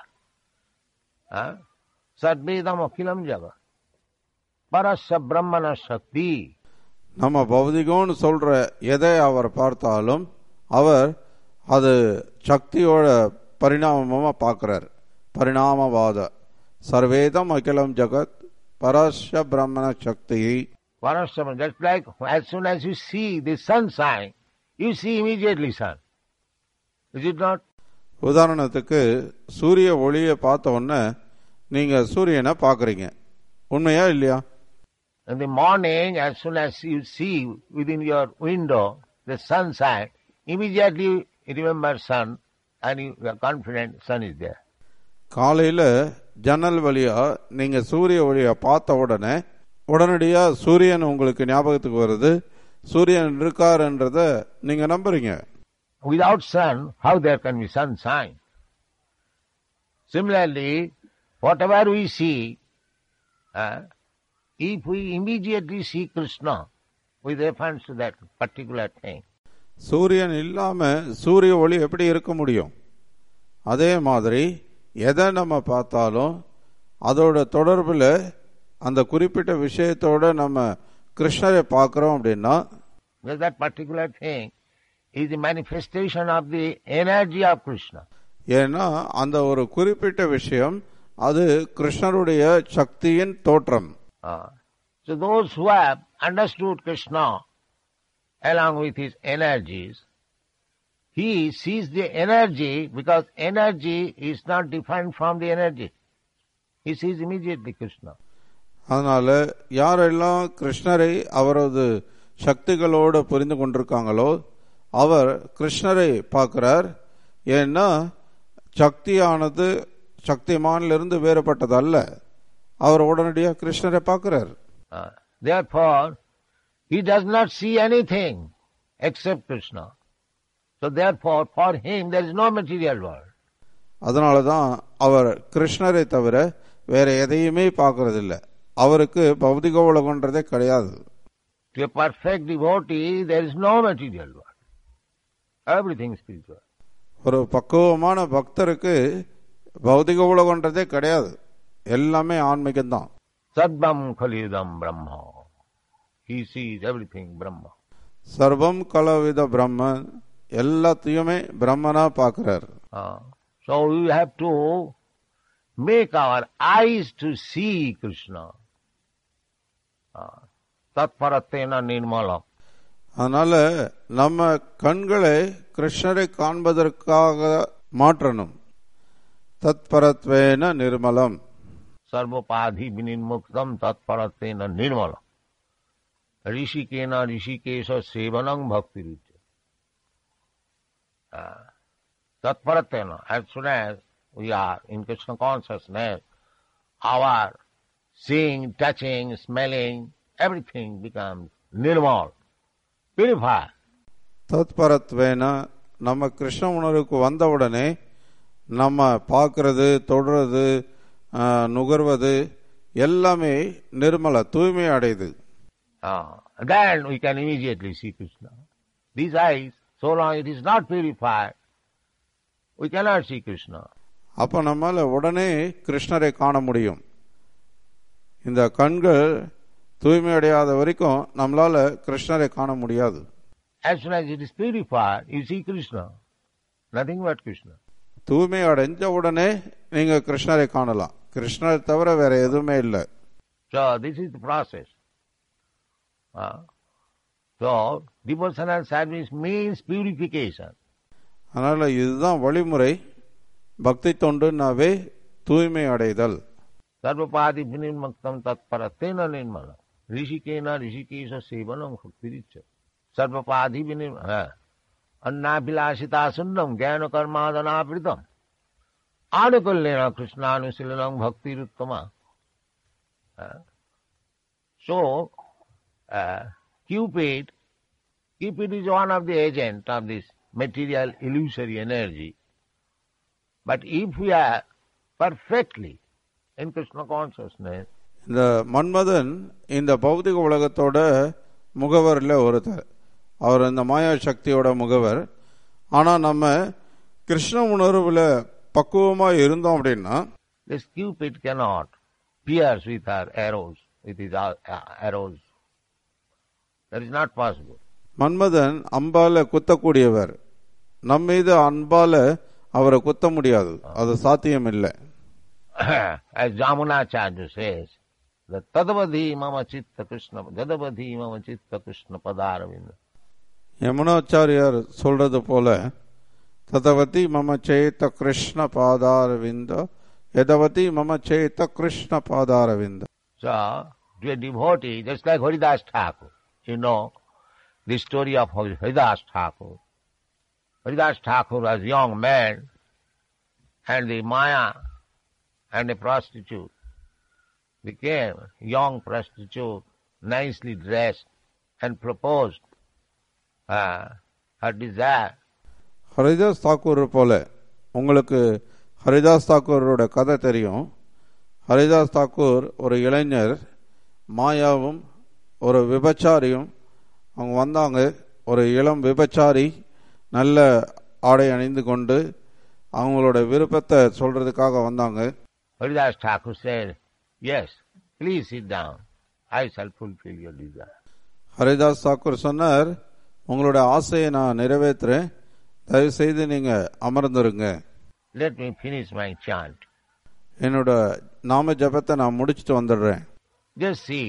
Sadvedam akhilam jagat. Parasya brahmana shakti. நம்ம பௌதிகம்னு சொல்ற எதை அவர் பார்த்தாலும் அவர் அது சக்தியோட பரிணாமமா பார்க்கிறார். பரிணாமவாத சர்வேதம் அகிலம் ஜகத் பரஸ்ய பிரம்மண சக்தி. Parasya, just like as soon as you see the sunshine, you see immediately sun. Is it not? உதாரணத்துக்கு சூரிய ஒளியை பார்த்த உடனே நீங்க சூரியனை பார்க்கறீங்க. உண்மையா இல்லையா? In the morning, as soon as you see within your window the sunshine, immediately you remember sun and you are confident sun is there. காலையில ஜன்னல் வழியா நீங்க சூரிய ஒளியை பார்த்த உடனே உடனடியா சூரியன் உங்களுக்கு ஞாபகத்துக்கு வருது. சூரியன் இருக்காருன்றத நீங்க நம்புறீங்க. Without sun, how there can be sunshine? Similarly, whatever we see, uh, if we immediately see Krishna with reference to that particular thing. சூரியன் இல்லாம சூரிய ஒளி எப்படி இருக்க முடியும்? அதே மாதிரி எதை நம்ம பார்த்தாலும் அதோட தொடர்புல அந்த குறிப்பிட்ட விஷயத்தோட நம்ம கிருஷ்ணரை பார்க்கிறோம் அப்படின்னா that particular thing is the manifestation of the energy of Krishna. ஏன்னா அந்த ஒரு குறிப்பிட்ட விஷயம் அது கிருஷ்ணருடைய சக்தியின் தோற்றம். Uh, so those who have understood Krishna along with his energies, he sees the energy because energy is not different from the energy. He sees immediately Krishna. அதனால யாரெல்லாம் கிருஷ்ணரை அவரது சக்திகளோடு புரிந்து கொண்டிருக்காங்களோ அவர் கிருஷ்ணரை பார்க்கிறார். ஏன்னா சக்தியானது சக்திமானிலிருந்து வேறுபட்டது அல்ல. அவர் உடனடியாக கிருஷ்ணரை பார்க்கிறார். Uh, therefore, he does not see anything except Krishna. So therefore, for him there is no material world. அதனாலதான் அவர் கிருஷ்ணரை தவிர வேற எதையுமே பார்க்கறதில்ல. அவருக்கு பௌதிக உலகன்றதே கிடையாது. To a perfect devotee, there is no material world. Everything is spiritual. ஒரு பக்குவமான பக்தருக்கு பௌதிக உலகன்றதே கிடையாது. எல்லாமே ஆன்மீகம்தான். Sarvam khalidam brahma. He sees everything Brahma. சர்வம் கலவித பிரம்மன், எல்லாத்தையுமே பிரம்மனா பார்க்கிறார். Uh, so we have to make our eyes to see Krishna. Tatparatena nirmalam. அதனால நம்ம கண்களை கிருஷ்ணரை காண்பதற்காக மாற்றணும். தத்பரத்வேன நிர்மலம். Sarvapadhi vinirmuktam tatparatena nirmalam. Rishikena rishikesha sevanam bhakti rucha. Tatparatena, as soon as we are in Krishna consciousness, our seeing, touching, smelling, everything becomes nirmal, purified. தத்பரத்வேன, நம்ம கிருஷ்ண உணர்வுக்கு வந்தவுடனே நம்ம பார்க்கறது, தொடுறது, நுகர்வது எல்லாமே நிர்மல தூய்மை அடையுது. Ah, then we can immediately see Krishna. These eyes, so long it is not purified, we cannot see Krishna. அப்ப நம்மால உடனே கிருஷ்ணரை காண முடியும். இந்த கண்கள் தூய்மை அடையாத வரைக்கும் நம்மளால கிருஷ்ணரை காண முடியாது. As soon as it is purified, you see Krishna. Nothing but Krishna. தூய்மை அடைஞ்ச உடனே நீங்க கிருஷ்ணரை காணலாம். கிருஷ்ணரை தவிர வேற எதுவுமே இல்லை. So this is the process. Uh, so devotional service means purification. அதனால இதுதான் வழிமுறை. பக்தி தொண்டுனாவே தூய்மை அடைதல். Sarvapadi vinirmaktam tatparatena nirmala. Rishikena rishikesha sevanam bhaktiricha. Sarvapadi vinir annabhilasita sundam jnana karmadana pritam. Anukullena krishnanushilanam bhaktiruttama. So, uh, Cupid, Cupid is one of the agents of this material illusory energy. But if we are perfectly in Krishna consciousness, இந்த மன்மதன் இந்த பௌதிக உலகத்தோட முகவரில் ஒருத்தர். அவர் இந்த மாயா சக்தியோட முகவர். ஆனா நம்ம கிருஷ்ண உணர்வுல பக்குவமா இருந்தோம் அப்படின்னா this Cupid cannot pierce with her arrows, with his arrows. That is not possible. Manmadhan அம்பால குத்தக்கூடியவர். நம்ம மீது அன்பால அவரை குத்த முடியாது. அது சாத்தியம் இல்லை. As Jamunacharya says, that tadavadhi mama chitta Krishna, tadavadhi mama chitta Krishna padaravinda. Yamunacharyar சொல்றது போல ததவதி மம சேத்த கிருஷ்ண பாதாரவிந்த யதவதி மம சேத்த Krishna பாதாரவிந்த. So, to a devotee, just like Haridas Thakur, you know the story of Haridas Thakur. Haridas Thakur was a young man, and the Maya and a prostitute became a young prostitute, nicely dressed, and proposed uh, her desire. Haridas Thakur போல, உங்களுக்கு ஹரிதாஸ் தாக்கூரோட கதை தெரியும். ஹரிதாஸ் தாக்கூர் ஒரு இளைஞர், மாயாவும் ஒரு விபச்சாரியும் அவங்க வந்தாங்க. ஒரு இளம் விபச்சாரி நல்ல ஆடை அணிந்து கொண்டு அவங்களோட விருப்பத்தை சொல்றதுக்காக வந்தாங்க. Haridas Thakur said, yes, please sit down. I shall fulfill your desire. Haridas Thakur சொன்னார், உங்களோட ஆசையை நான் நிறைவேற்றுறேன், தயவு செய்து நீங்க அமர்ந்துருங்க. Let me finish my chant. என்னோட நாம ஜபத்தை நான் முடிச்சுட்டு வந்துடுறேன். Just see,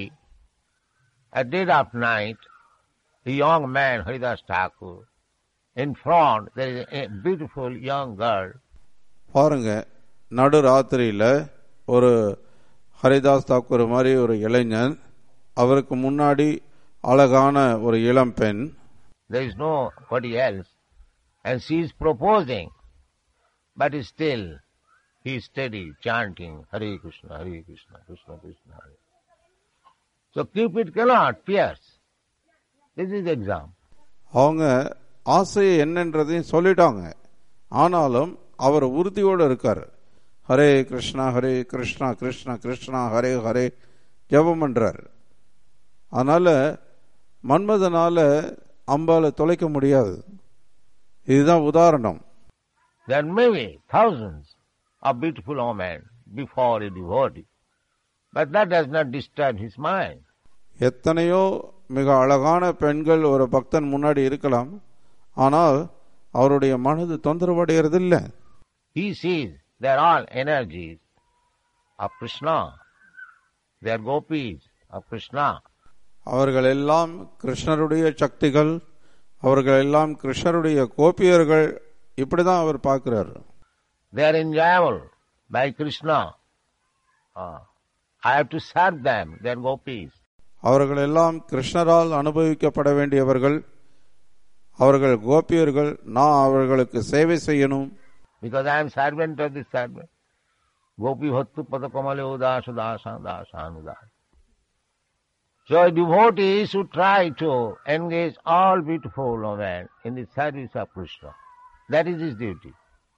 at dead of night, a young man, Haridas Thakur, in front there is a beautiful young girl. பாருங்க, நடு ராத்திரியில ஒரு ஹரிதாஸ் தாக்கூர் மாதிரி ஒரு இளைஞன், அவருக்கு முன்னாடி அழகான ஒரு இளம் பெண். There is nobody else, and she is proposing, but still he is steady chanting Hare Krishna, Hare Krishna, Krishna Krishna, Hare. So Cupid cannot pierce. This is the example. அவங்க ஆசையை என்னன்றதையும் சொல்லிட்டாங்க, ஆனாலும் அவர் உறுதியோடு இருக்கார். ஹரே கிருஷ்ணா ஹரே கிருஷ்ணா கிருஷ்ணா கிருஷ்ணா ஹரே ஹரே ஜபம் பண்றார். அதனால மன்மதனால அம்பால தொலைக்க முடியாது. இதுதான் உதாரணம். There may be thousands of beautiful women before a devotee, but that does not disturb his mind. எத்தனையோ மிக அழகான பெண்கள் ஒரு பக்தன் முன்னாடி இருக்கலாம், ஆனால் அவருடைய மனது தொந்தரவடைகிறது இல்லை. He sees they are all energies of Krishna. They are gopis of Krishna. அவர்கள் எல்லாம் கிருஷ்ணருடைய சக்திகள், அவர்கள் எல்லாம் கிருஷ்ணருடைய கோபியர்கள், இப்படிதான் அவர் பார்க்கிறார். They are enjoyable by Krishna. Uh, I have to serve them. They are gopis. அவர்கள் எல்லாம் கிருஷ்ணரால் அனுபவிக்கப்பட வேண்டியவர்கள், அவர்கள் கோபியர்கள், நான் அவர்களுக்கு சேவை செய்யணும். Because I am servant of the servant. Gopi bhattu padakamale udasa dasa dasa anudasa. So a devotee should try to engage all beautiful women in the service of Krishna. That is his duty.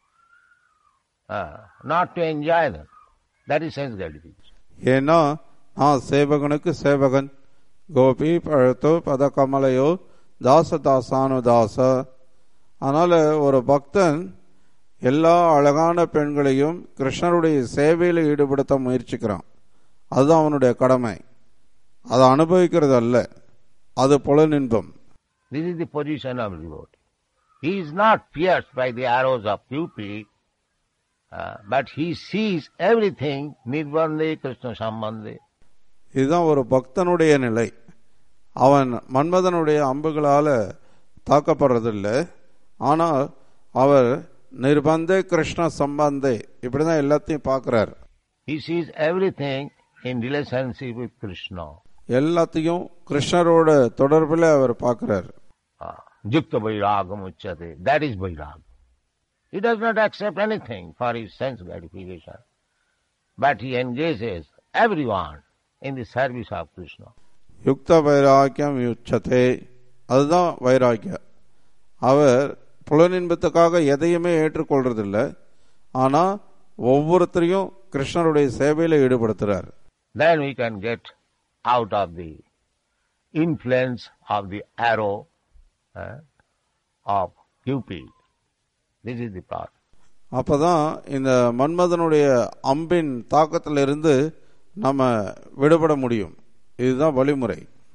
Uh, not to enjoy them. That is sense gratification. ஏன்னா நான் சேவகனுக்கு சேவகன், கோபி பழத்தோ பதக்கமலையோ தாச தாசானு தாச. அதனால ஒரு பக்தன் எல்லா அழகான பெண்களையும் கிருஷ்ணருடைய சேவையில் ஈடுபடுத்த முயற்சிக்கிறான். அதுதான் அவனுடைய கடமை. அதை அனுபவிக்கிறது அல்ல, அது புலனின்பம். This is the position of devotee. He is not pierced by the arrows of Cupid, uh, but he sees everything nirbande Krishna sambandhe. இதுதான் ஒரு பக்தனுடைய நிலை. அவன் மன்மதனுடைய அம்புகளால தாக்கப்படுறதில்லை, ஆனால் அவர் நிர்பந்தே கிருஷ்ண சம்பந்தே இப்படிதான் எல்லாத்தையும் பார்க்கிறார். He sees everything in relationship with Krishna. எல்லாத்தையும் கிருஷ்ணரோட தொடர்பில் அவர் பார்க்கிறார். Yukta vairagam uchyate. That is vairagam. He does not accept anything for his sense gratification, but he engages everyone in the service of Krishna. யுக்த வைராக்கியம் யுச்சதே, அதுதான் வைராக்கியம். அவர் புலனின்பத்துக்காக எதையுமே ஏற்றுக்கொள்றதில்லை, ஆனா ஒவ்வொருத்தரையும் கிருஷ்ணருடைய சேவையில ஈடுபடுத்துறார். Then we can get out of the influence of the arrow uh, of Cupid. This is the path. அப்பதான் இந்த மன்மதனுடைய அம்பின் தாக்கத்திலிருந்து நம்ம விடுபட முடியும். இதுதான் வழிமுறை.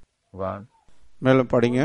மேலும் படிங்க.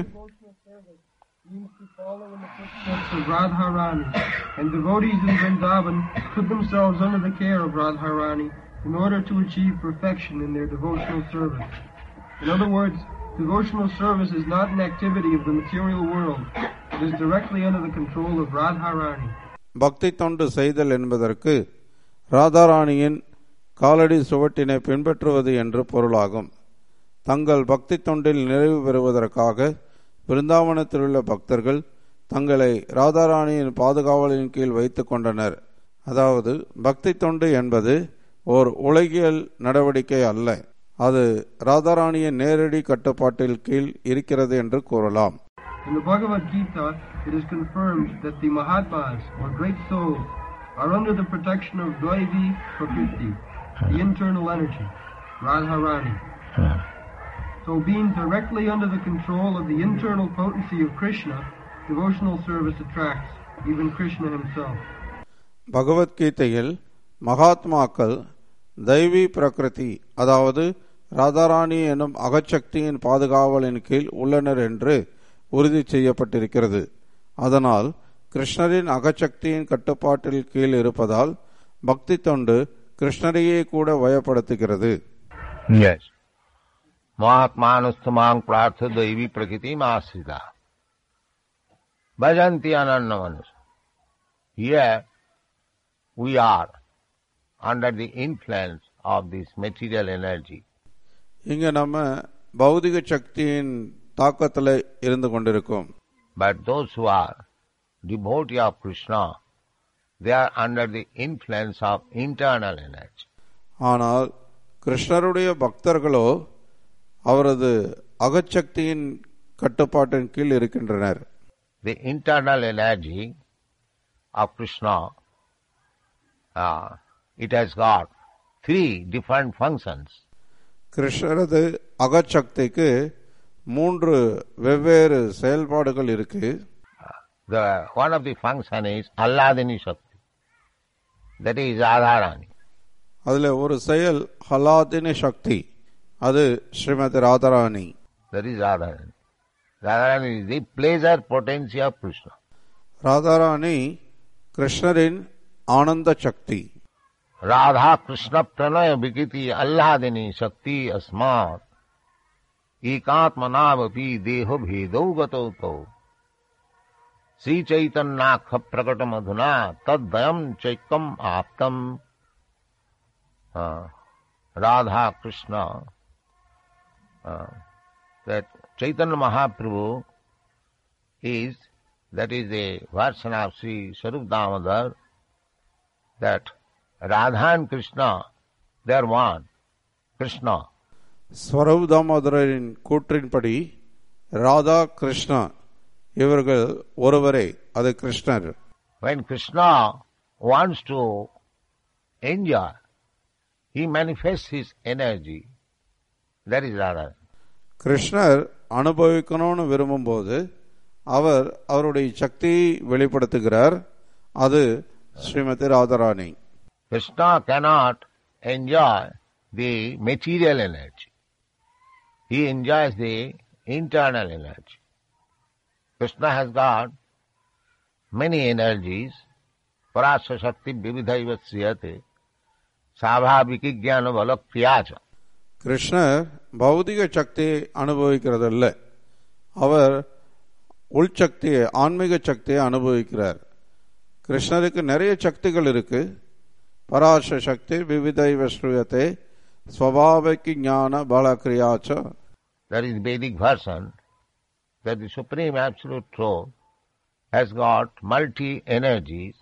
Means to follow in the footsteps of Radharani, and devotees in Vrindavan put themselves under the care of Radharani in order to achieve perfection in their devotional service. In other words, devotional service is not an activity of the material world. It is directly under the control of Radharani. பக்தி தொண்டு செய்தல் என்பதற்கு ராதாராணியின் காலடி சுவட்டினை பின்பற்றுவது என்று பொருளாகும். தங்கள் பக்தி தொண்டில் நிறைவு பெறுவதற்காக பிருந்தாவனத்தில் உள்ள பக்தர்கள் தங்களை ராதாராணியின் பாதுகாவலின் கீழ் வைத்துக் கொண்டனர். அதாவது பக்தி தொண்டு என்பது ஓர் உலகியல் நடவடிக்கை அல்ல. அது ராதாராணியின் நேரடி கட்டுப்பாட்டில் கீழ் இருக்கிறது என்று கூறலாம். In the Bhagavad Gita, it is confirmed that the Mahatmas, or great souls, are under the protection of Dvaivi Prakriti, the internal energy, Radharani. So being directly under the control of the internal potency of Krishna, devotional service attracts even Krishna himself. பகவத்கீதையில் மகாத்மாக்கள் தெய்வீ பிரகிருதி, அதாவது ராதாராணி எனும் அகச்சக்தியின் பாதுகாவலின் கீழ் உள்ளனர் என்று உறுதி செய்யப்பட்டிருக்கிறது. அதனால் கிருஷ்ணரின் அகச்சக்தியின் கட்டுப்பாட்டில் கீழ் இருப்பதால் பக்தி தொண்டு கிருஷ்ணரையே கூட வயப்படுத்துகிறது. Yes. Mahatmanustamang prartha devi prakriti masrita bhajanti anannamanus. Here we are under the influence of this material energy. இங்க நம்ம பௌதிக சக்தியின் தாக்கத்தில் இருந்து கொண்டிருக்கோம். But those who are devotee of Krishna, they are under the influence of internal energy. ஆனால் கிருஷ்ணருடைய பக்தர்களோ அவரது அகச்சக்தியின் கட்டுப்பாட்டின் கீழ் இருக்கின்றனர். The internal energy of Krishna, uh, it has got three different functions. கிருஷ்ணரது அகச்சக்திக்கு மூன்று வெவ்வேறு செயல்பாடுகள் இருக்கு. The one of the function is Alladini Shakti, that is Radharani. அதுல ஒரு செயல் ஹலாதினி சக்தி, அது Srimathi Radharani. That is Radharani. Radharani is the pleasure potency of Krishna. Radharani கிருஷ்ணரின் ஆனந்த சக்தி. Radha Krishna pranaya vikiti Alladini Shakti asmat ekatmanavapi deho bhedo gato to Sri Chaitanyakha prakatam adhuna taddayam chaikam aptam. uh, Radha Krishna, uh, that Chaitanya Mahaprabhu is, that is a version of Sri Sarup Damodar, that Radha and Krishna, they are one. Krishna. Swarup தாமோதரின் கூற்றின்படி Radha Krishna இவர்கள் ஒருவரே, அது கிருஷ்ணர். When Krishna wants to enjoy, he manifests his energy. That is Radha. கிருஷ்ணர் அனுபவிக்கணும்னு விரும்பும் போது அவர் அவருடைய சக்தியை வெளிப்படுத்துகிறார், அது Srimathi Radharani. Krishna cannot enjoy the material energy. He enjoys the internal energy. Krishna has got many energies. Parasya Shakti Vividhaiva Sriyate Savabhiki Jnana Bala Kriyacha. கிருஷ்ணர் பௌதிக சக்தியை அனுபவிக்கிறதில்ல, அவர் உள்சக்தியை, ஆன்மீக சக்தியை அனுபவிக்கிறார். கிருஷ்ணருக்கு நிறைய சக்திகள் இருக்கு. பராச சக்தி விவிதைவ ஸ்ரூயத்தை ஸ்வபாவிக ஞான பலக்ரியாச்ச. That is Vedic version, that the Supreme Absolute Truth has got multi energies,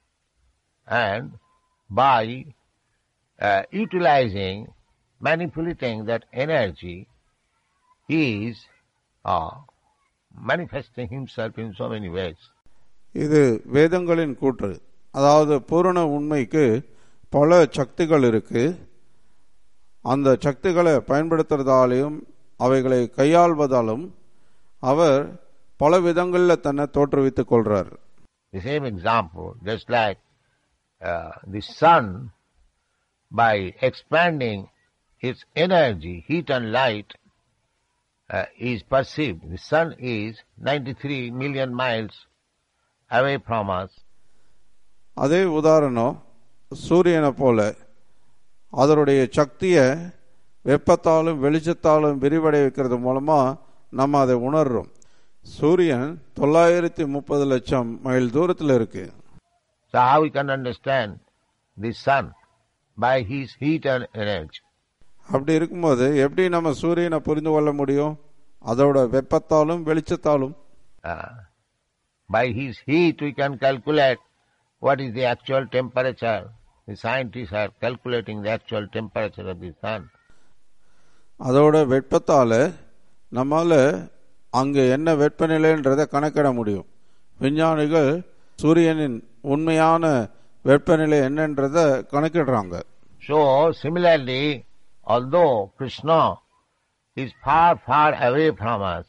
and by uh, utilizing, manipulating that energy, he is uh, manifesting himself in so many ways. இது வேதங்களின் கூற்று. அதாவது பூரண உண்மைக்கு பல சக்திகள் இருக்கு. அந்த சக்திகளை பயன்படுத்துறதாலையும் அவைகளை கையாள்வதாலும் அவர் பல விதங்களில் தன்னை தோற்றுவித்துக் கொள்றார். The same example, just like uh, the sun, by expanding its energy, heat and light, uh, is perceived. The sun is ninety-three million miles away from us. அதே உதாரணம் சூரியனை போல அதனுடைய சக்தியை வெப்பத்தாலும் வெளிச்சத்தாலும் விரிவடை வைக்கிறது மூலமா நம்ம அதை உணர்றோம். சூரியன் தொள்ளாயிரத்தி முப்பது லட்சம் மைல் தூரத்தில் இருக்கு. So how we can understand the sun? By his heat and energy. அப்படி இருக்கும்போது எப்படி நம்ம சூரியனை புரிந்து கொள்ள முடியும்? அதோட வெப்பத்தாலும் வெளிச்சத்தாலும். Uh, by his heat we can calculate what is the actual temperature The scientists are calculating the actual temperature of the sun. அதோட வெப்பத்தால நம்மால அங்க என்ன வெப்பநிலைன்றதை கணக்கிட முடியும். விஞ்ஞானிகள் சூரியனின் உண்மையான வெப்பநிலை என்னன்றதை கணக்கிடுறாங்க. So similarly, although Krishna is far, far away from us,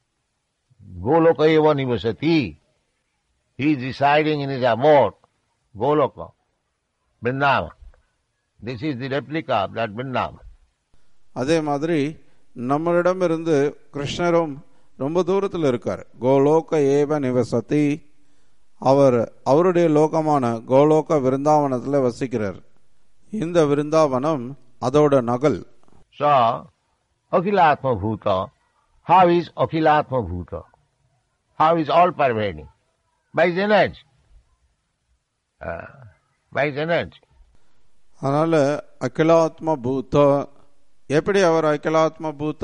Goloka eva nivasati, he is residing in his abode, Goloka, Vrindavan. This is the replica of that Vrindavan. அதே மாதிரி நம்மளிடமிருந்து கிருஷ்ணரும் ரொம்ப தூரத்தில் இருக்கார். கோலோக ஏவ நிவசதி, அவர் அவருடைய லோகமான கோலோக விருந்தாவனத்தில் வசிக்கிறார். இந்த விருந்தாவனம் அதோட நகல். So, Akhilatma Bhuta, how is Akhilatma Bhuta? How is all pervading? By his energy. Uh, by his energy. அதனால அகிலாத்ம பூத, எப்படி அவர் அகிலாத்ம பூத?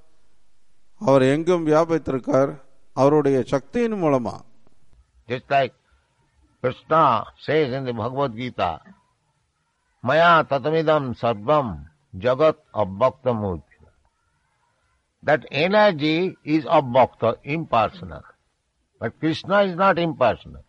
அவர் எங்கும் வியாபித்திருக்கார் அவருடைய சக்தியின் மூலமா. Just like Krishna says in the Bhagavad Gita, Maya tatamidam sarvam jagat abbakta murti. That energy is abbakta, impersonal. But Krishna is not impersonal.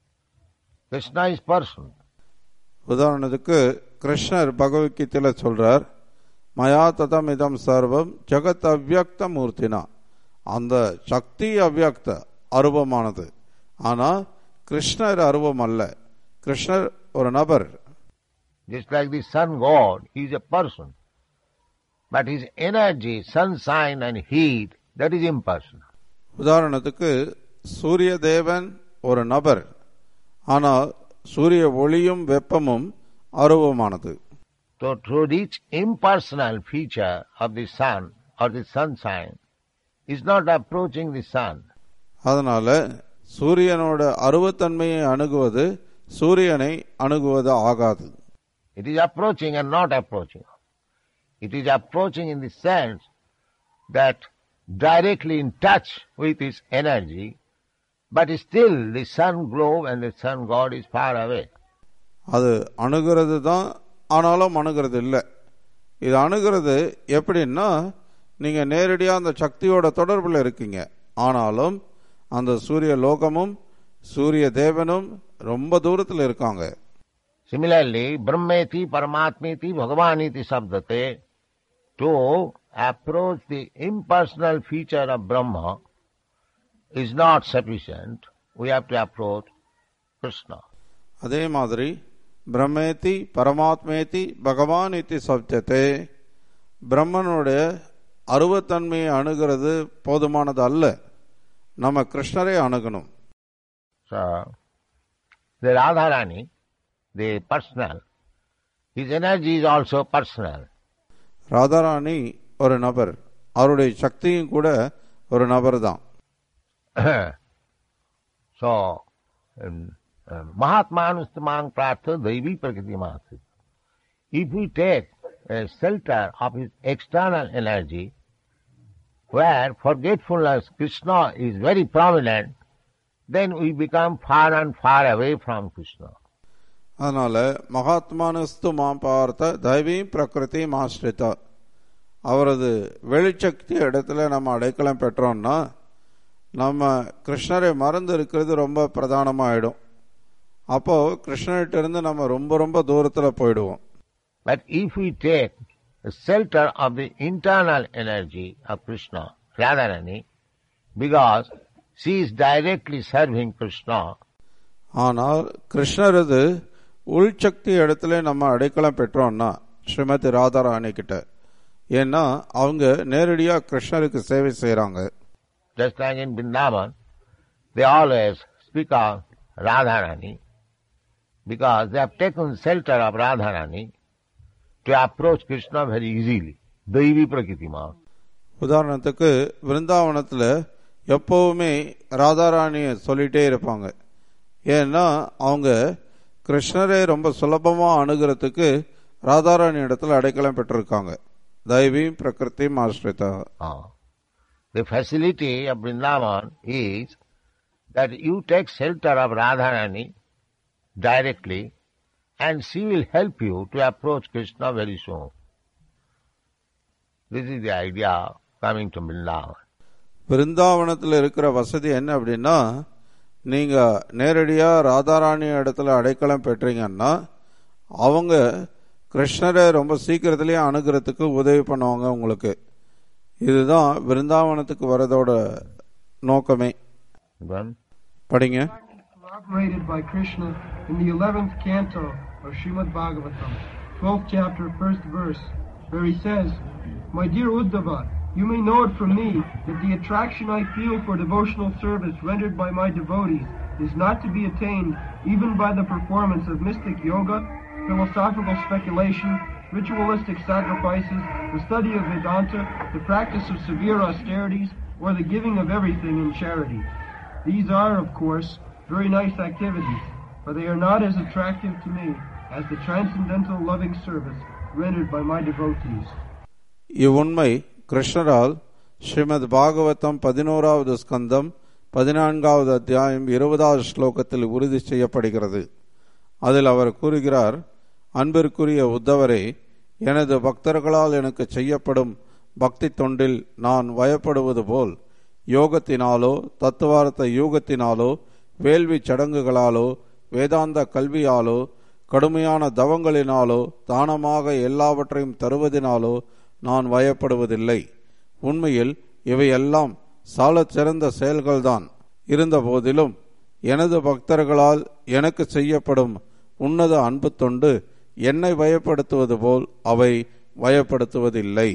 Krishna is personal. உதாரணத்துக்கு கிருஷ்ணர் பகவத்கீதையில சொல்றார், மயா ததம் இதம் சர்வம் ஜகத் அவ்யக்த மூர்த்தினா. அந்த சக்தி அவ்யக்த அருவமானது. ஆனா கிருஷ்ணர் அருவம் அல்ல, கிருஷ்ணர் ஒரு நபர். Just like the sun god, he is a person. But his energy, sunshine and heat, that is impersonal. உதாரணத்துக்கு சூரிய தேவன் ஒரு நபர், ஆனால் சூரிய ஒளியும் வெப்பமும் அருவமானது. So through each impersonal feature of the sun or the sunshine is not approaching the sun. அதனால சூரியனோட அருவத்தன்மையை அணுகுவது சூரியனை அணுகுவது ஆகாது. It is approaching and not approaching. It is approaching in the sense that directly in touch with its energy, but still the sun globe and the sun god is far away. அது அணுகிறது தான், ஆனாலும் அணுகிறது இல்லை. இது அணுகிறது எப்படின்னா, நீங்க நேரடியா அந்த சக்தியோட தொடர்புல இருக்கீங்க, ஆனாலும் அந்த சூரிய லோகமும் சூரிய தேவனும் ரொம்ப தூரத்தில் இருக்காங்க. Similarly, Brahmeti, Paramatmeti, Bhagavaniti Sabdate, to approach the impersonal feature of Brahma is not sufficient. We have to approach Krishna. அதே மாதிரி பிரம்மேதி பரமாத்மேதி பகவான் இத்தி சப்தத்தே, பிரம்மனுடைய அருவத்தன்மையை அணுகிறது போதுமானது அல்ல, நம்ம கிருஷ்ணரை அணுகணும். So, the Radharani, the personal, his energy is also personal. Radharani ஒரு நபர், அவருடைய சக்தியும் கூட ஒரு நபர் தான். So, um, uh, Mahatmanustamang Pratha Daivi Prakriti Mahasi. If we take a shelter of his external energy, where forgetfulness, Krishna is very prominent, then we become far and far away from Krishna. அதனால மகாத்மானஸ்து மாம் பார்த்த தெய்வீ பிரகிருதி மாஸ்ரிதா, அவரது வெளிச்சக்தி இடத்துல நம்ம அடைக்கலம் பெற்றோம்னா நம்ம கிருஷ்ணரை மறந்து இருக்கிறது ரொம்ப பிரதானமாயிடும். அப்போ கிருஷ்ணர்கிட்ட இருந்து நம்ம ரொம்ப ரொம்ப தூரத்துல போயிடுவோம். But if we take the shelter of the internal energy of Krishna, Radharani, because she is directly serving Krishna. ஆனால் கிருஷ்ணரது உள்சக்தி இடத்துல நம்ம அடைக்கலம் பெற்றோம்னா ஸ்ரீமதி ராதாராணி கிட்ட, ஏன்னா அவங்க நேரடியா கிருஷ்ணருக்கு சேவை செய்யறாங்க. Just like in Vrindavan, they always speak of Radharani because they have taken shelter of Radharani to approach Krishna very easily. Daivi Prakitima. உதாரணத்துக்கு விருந்தாவனத்துல எப்பவுமே ராதாராணிய சொல்லிட்டே இருப்பாங்க, ஏன்னா அவங்க கிருஷ்ணரை ரொம்ப சுலபமா அணுகிறதுக்கு ராதாராணி இடத்துல அடைக்கலம் பெற்றிருக்காங்க. தெய்வீ பிரகிருதி ஆஸ்ரிதா. The facility of Vrindavan is that you take shelter of Radharani directly and she will help you to approach Krishna very soon. This is the idea of coming to Vrindavan. விருந்தாவனத்தில் இருக்கிற வசதி என்ன அப்படின்னா, நீங்க நேரடியா ராதாராணி இடத்துல அடைக்கலம் பெற்றீங்கன்னா அவங்க கிருஷ்ணரை ரொம்ப சீக்கிரத்திலேயே அணுகிறதுக்கு உதவி பண்ணுவாங்க உங்களுக்கு. இதுதான் விருந்தாவனத்துக்கு வரதோட நோக்கமே. படிங்க. Corroborated by Krishna in the eleventh canto of Srimad Bhagavatam, twelfth chapter, first verse, where he says, "My dear Uddhava, you may know it from me that the attraction I feel for devotional service rendered by my devotees is not to be attained even by the performance of mystic yoga, philosophical speculation, ritualistic sacrifices, the study of Vedanta, the practice of severe austerities, or the giving of everything in charity. These are, of course, very nice activities, but they are not as attractive to me as the transcendental loving service rendered by my devotees." இவ்வுண்மை கிருஷ்ணரால் Srimad Bhagavatam பதினோராவது ஸ்கந்தம் பதினான்காவது அத்தியாயம் இருபதாவது ஸ்லோகத்தில் உறுதி செய்யப்படுகிறது. அதில் அவர் கூறுகிறார், அன்பிற்குரிய உத்தவரே, எனது பக்தர்களால் எனக்கு செய்யப்படும் பக்தி தொண்டில் நான் வயப்படுவது போல் யோகத்தினாலோ தத்துவார்த்த யூகத்தினாலோ வேள்வி சடங்குகளாலோ வேதாந்த கல்வியாலோ கடுமையான தவங்களினாலோ தானமாக எல்லாவற்றையும் தருவதினாலோ நான் வயப்படுவதில்லை. உண்மையில் இவையெல்லாம் சாலச் சிறந்த செயல்கள்தான். இருந்த போதிலும் எனது பக்தர்களால் எனக்கு செய்யப்படும் உன்னத அன்பு தொண்டு என்னை வயப்படுத்துவது போல் அவை வயப்படுத்துவதில்லை.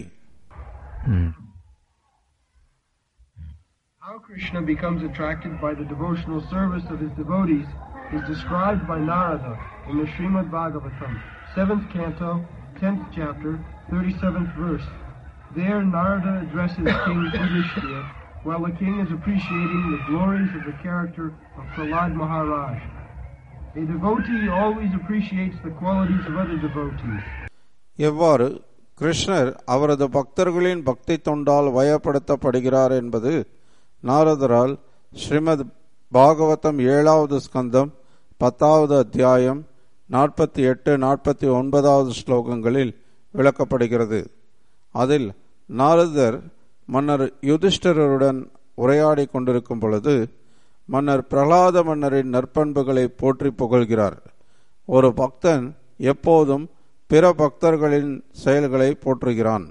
How Krishna becomes attracted by the devotional service of his devotees is described by Narada in the Srimad Bhagavatam, seventh canto, tenth chapter, thirty-seventh verse. There Narada addresses King Yudhishthira while the king is appreciating the glories of the character of Prahlad Maharaj. A devotee always appreciates the qualities of other devotees. எவ்வாறு கிருஷ்ணர் அவரது பக்தர்களின் பக்தி தொண்டால் வயப்படுத்தப்படுகிறார் என்பது நாரதரால் ஸ்ரீமத் பாகவதம் ஏழாவது ஸ்கந்தம் பத்தாவது அத்தியாயம் நாற்பத்தி எட்டு நாற்பத்தி ஒன்பதாவது ஸ்லோகங்களில் விளக்கப்படுகிறது. அதில் நாரதர் மன்னர் யுதிஷ்டிரருடன் உரையாடி கொண்டிருக்கும் பொழுது மன்னர் பிரகலாத மன்னரின் நற்பண்புகளை போற்றி புகழ்கிறார். ஒரு பக்தன் எப்போதும் பிற பக்தர்களின் செயல்களை போற்றுகிறான்.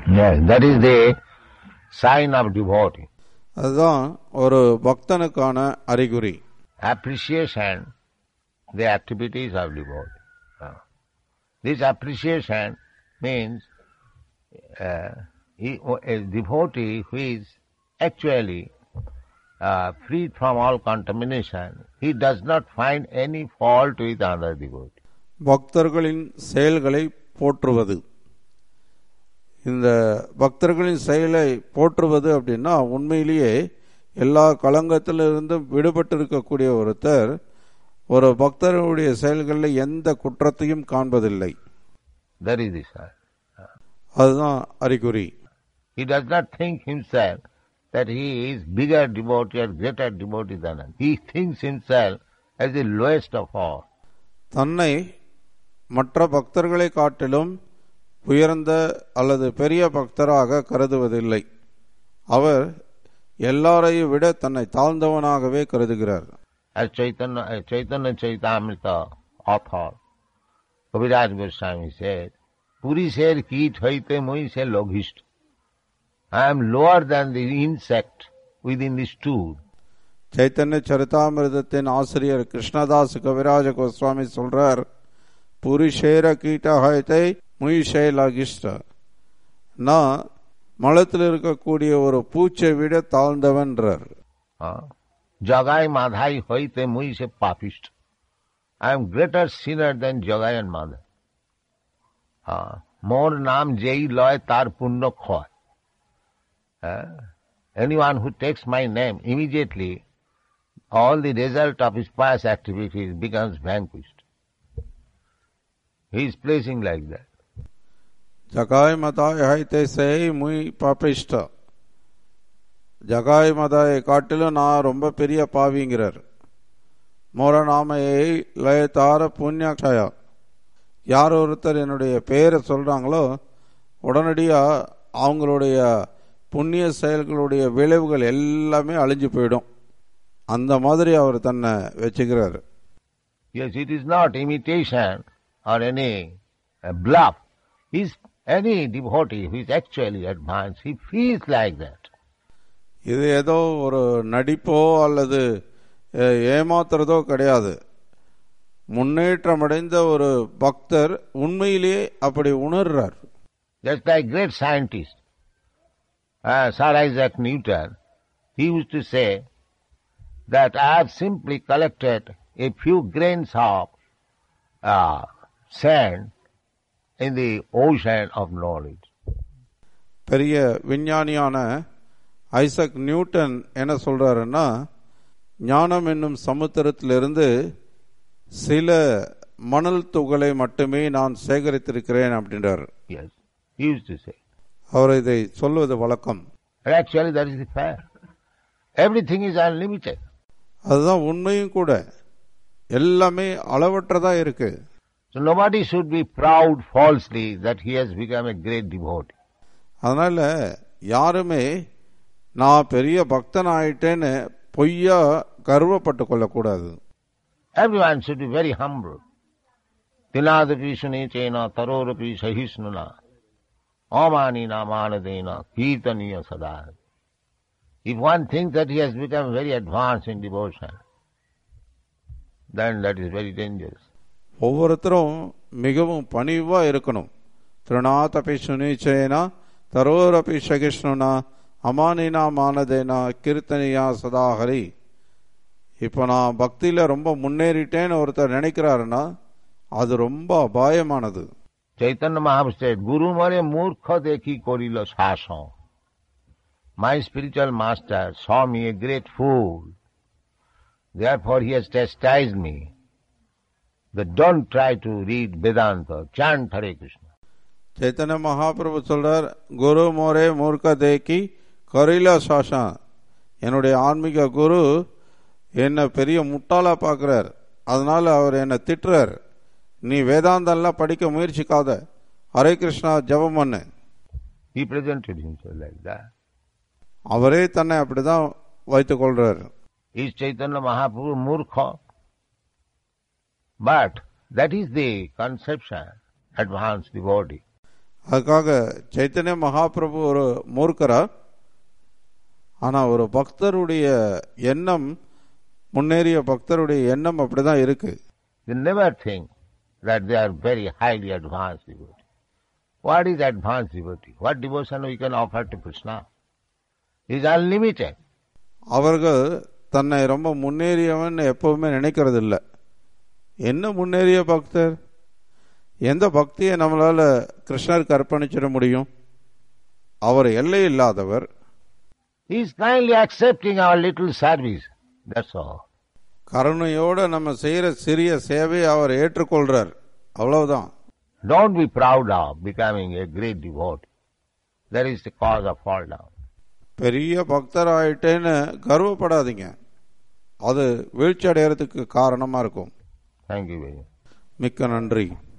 அதுதான் ஒரு பக்தனுக்கான அறிகுறி. Appreciation the activities of devotee. This appreciation means uh, a devotee who is actually uh, free from all contamination, he does not find any fault with other devotee. பக்தர்களின் செயல்களை போற்றுவது. இந்த பக்தர்களின் செயலை போற்றுவது அப்படின்னா உண்மையிலேயே எல்லா களங்கத்திலிருந்தும் விடுபட்டு இருக்கக்கூடிய ஒருத்தர் ஒரு பக்தருடைய செயல்களில் எந்த குற்றத்தையும் காண்பதில்லை. அதுதான் அறிகுறி. He does not think himself that he is bigger devotee or greater devotee than us. He thinks himself as the lowest of all. தன்னை மற்ற பக்தர்களை காட்டிலும் உயர்ந்த அல்லது பெரிய பக்தராக கருதுவதில்லை. அவர் எல்லாரையும் விட தன்னை தாழ்ந்தவனாகவே கருதுகிறார். As Chaitanya, Chaitanya Chaitamrita author Kaviraj Goswami said, Puri ser kit hoite moi se logist. I am lower than the insect within the stool. Chaitanya சரிதாமிரதத்தின் ஆசிரியர் கிருஷ்ணதாஸ் கவிராஜ கோஸ்வாமி சொல்றார், புரிஷேர கீட்ட ஹைத்தை முயிஷே லகிஷ்ட. நான் மலத்தில் இருக்கக்கூடிய ஒரு பூச்சை விட தாழ்ந்தவன்றார். Jagai madhai hoite muise papist. I am greater sinner than Jagai and Madhai. Uh, more naam jai loy tar punno khoy. Uh, anyone who takes my name, immediately all the result of his past activities becomes vanquished. He is placing like that. Jagai madhai haite sei mui papista. Jagai மதாயை காட்டிலும் நான் ரொம்ப பெரிய பாவிங்கிறார். மோர நாமையை லயத்தார புண்ணியக்ஷயா. யார் ஒருத்தர் என்னுடைய பெயரை சொல்றாங்களோ உடனடியா அவங்களுடைய புண்ணிய செயல்களுடைய விளைவுகள் எல்லாமே அழிஞ்சு போயிடும். அந்த மாதிரி அவர் தன்னை வச்சுக்கிறார். Yes, it is not imitation or any uh, bluff. Is any devotee who is actually advanced, he feels like that. இது ஏதோ ஒரு நடிப்போ அல்லது ஏமாத்துறதோ கிடையாது. முன்னேற்றம் அடைந்த ஒரு பக்தர் உண்மையிலேயே அப்படி உணர்றார். Just like great scientist, uh, Sir Isaac Newton, he used to say that I have simply collected a few grains of uh, sand in the ocean of knowledge. பெரிய விஞ்ஞானியான ஐசக் நியூட்டன் என்ன சொல்றாருன்னா, ஞானம் என்னும் சமுத்திரத்திலிருந்து சில மணல் துகளை மட்டுமே நான் சேகரித்திருக்கிறேன் அப்படின்றார். Yes, he used to say. அவர் இதை சொல்வது வழக்கம். Actually, that is the fact. Everything is unlimited. அதுதான் உண்மையும் கூட. எல்லாமே அளவற்றதா இருக்கு. So nobody should be proud falsely that he has become a great devotee. அதனால யாருமே நான் பெரிய பக்தன் ஆயிட்டேன்னு பொய்யா கர்வப்பட்டு கொள்ளக்கூடாது. Everyone should be very humble. Tiladapi sunechena tarorapi sahisnuna amanina manadena kirtaniya sada. If one thinks that he has become very advanced in devotion, then that is very dangerous. ஒவ்வொருத்தரும் மிகவும் பணிவா இருக்கணும். திருநாதபி சுனிச்சேனா தரோரபி சகிஷ்ணுனா அமானினா மானதேனா கீர்த்தனியா சதாஹரி. இப்போ நான் பக்தியில ரொம்ப முன்னேறிட்டேன்னு ஒருத்தர் நினைக்கிறாருன்னா அது ரொம்ப அபாயமானது. Chaitanya Mahaprabhu said, Guru mare murkha dekhi korila sasam. My spiritual master saw me a great fool. Therefore he has chastised me. That don't try to read Vedanta, chant Hare Krishna. Chaitanya Mahaprabhu சொல்றார், குரு மோரே மூர்க்க தேக்கி கரிலா சாசா. என்னுடைய ஆன்மீக குரு என்ன பெரிய முட்டாளா பார்க்கிறார், அதனால அவர் என்ன திட்டுறார். நீ வேதாந்தெல்லாம் படிக்க முயற்சிக்காத, ஹரே கிருஷ்ணா ஜபம் பண்ணு. He presented himself like that. அவரே தன்னை அப்படிதான் வைத்துக் கொள்றார். Is Chaitanya Mahaprabhu murkha? But that is the conception, advanced devotee. அதுக்காக சைத்தன்ய மகாபிரபு ஒரு மூர்க்கரா? ஆனா ஒரு பக்தருடைய எண்ணம், முன்னேறிய பக்தருடைய எண்ணம் அப்படிதான் இருக்கு. They never think that they are very highly advanced devotee. What is advanced devotee? What devotion we can offer to Krishna? It is unlimited. அவர்கள் தன்னை ரொம்ப முன்னேறியவன் எப்பவுமே நினைக்கிறது இல்லை. என்ன முன்னேறிய பக்தர்? எந்த பக்தியை நம்மளால கிருஷ்ணருக்கு அர்ப்பணிச்சிட முடியும்? அவர் எல்லை இல்லாதவர். He is kindly accepting our little service. That's all. கருணையோட நம்ம செய்யற சிறிய சேவையை அவர் ஏற்றுக்கொள்றார், அவ்வளவுதான். Don't be proud of becoming a great devotee. That is the cause of fall down. பெரிய பக்தர் ஆயிட்டேன்னு கர்வப்படாதீங்க, அது வீழ்ச்சி அடையறதுக்கு காரணமா இருக்கும். Thank you very much. மிக்க நன்றி.